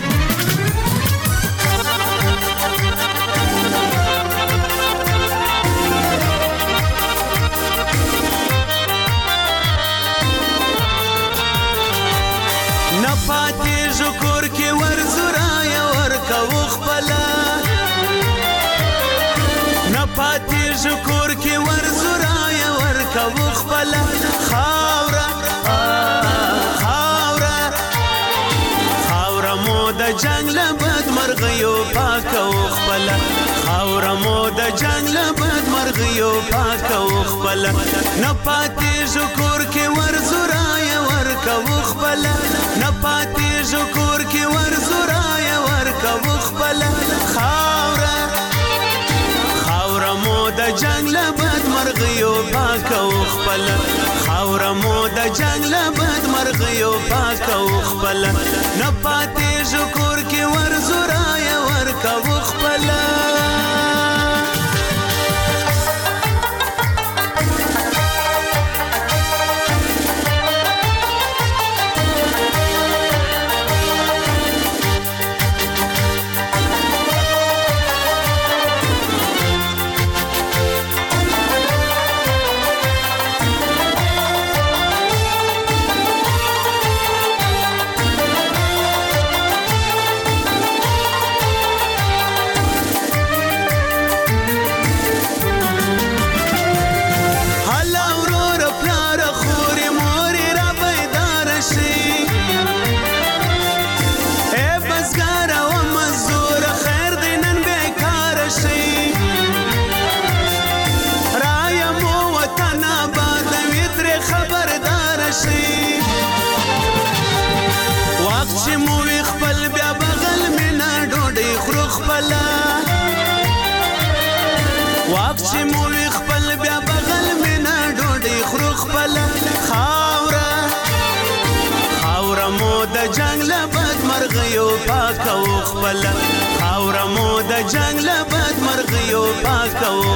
شکر کې ورزورای ورکا وخبل خاورا خاورا خاورا مو د جنگ لبد مرغیو پاک وخبل خاورا مو د جنگ لبد مرغیو پاک وخبل نه پاتې شکر کې ورزورای ورکا وخبل نه پاتې شکر کې ورزورای ورکا وخبل خاورا د جنگ لبد مرغیو پاک او خپل خاور مو د جنگ لبد مرغیو پاک او خپل نه پاتې شکر کې ورزورای ورکا خپل جنگ لبد مرغیو پاک او خپل خاور مو د جنگ له بد مرغیو پاکو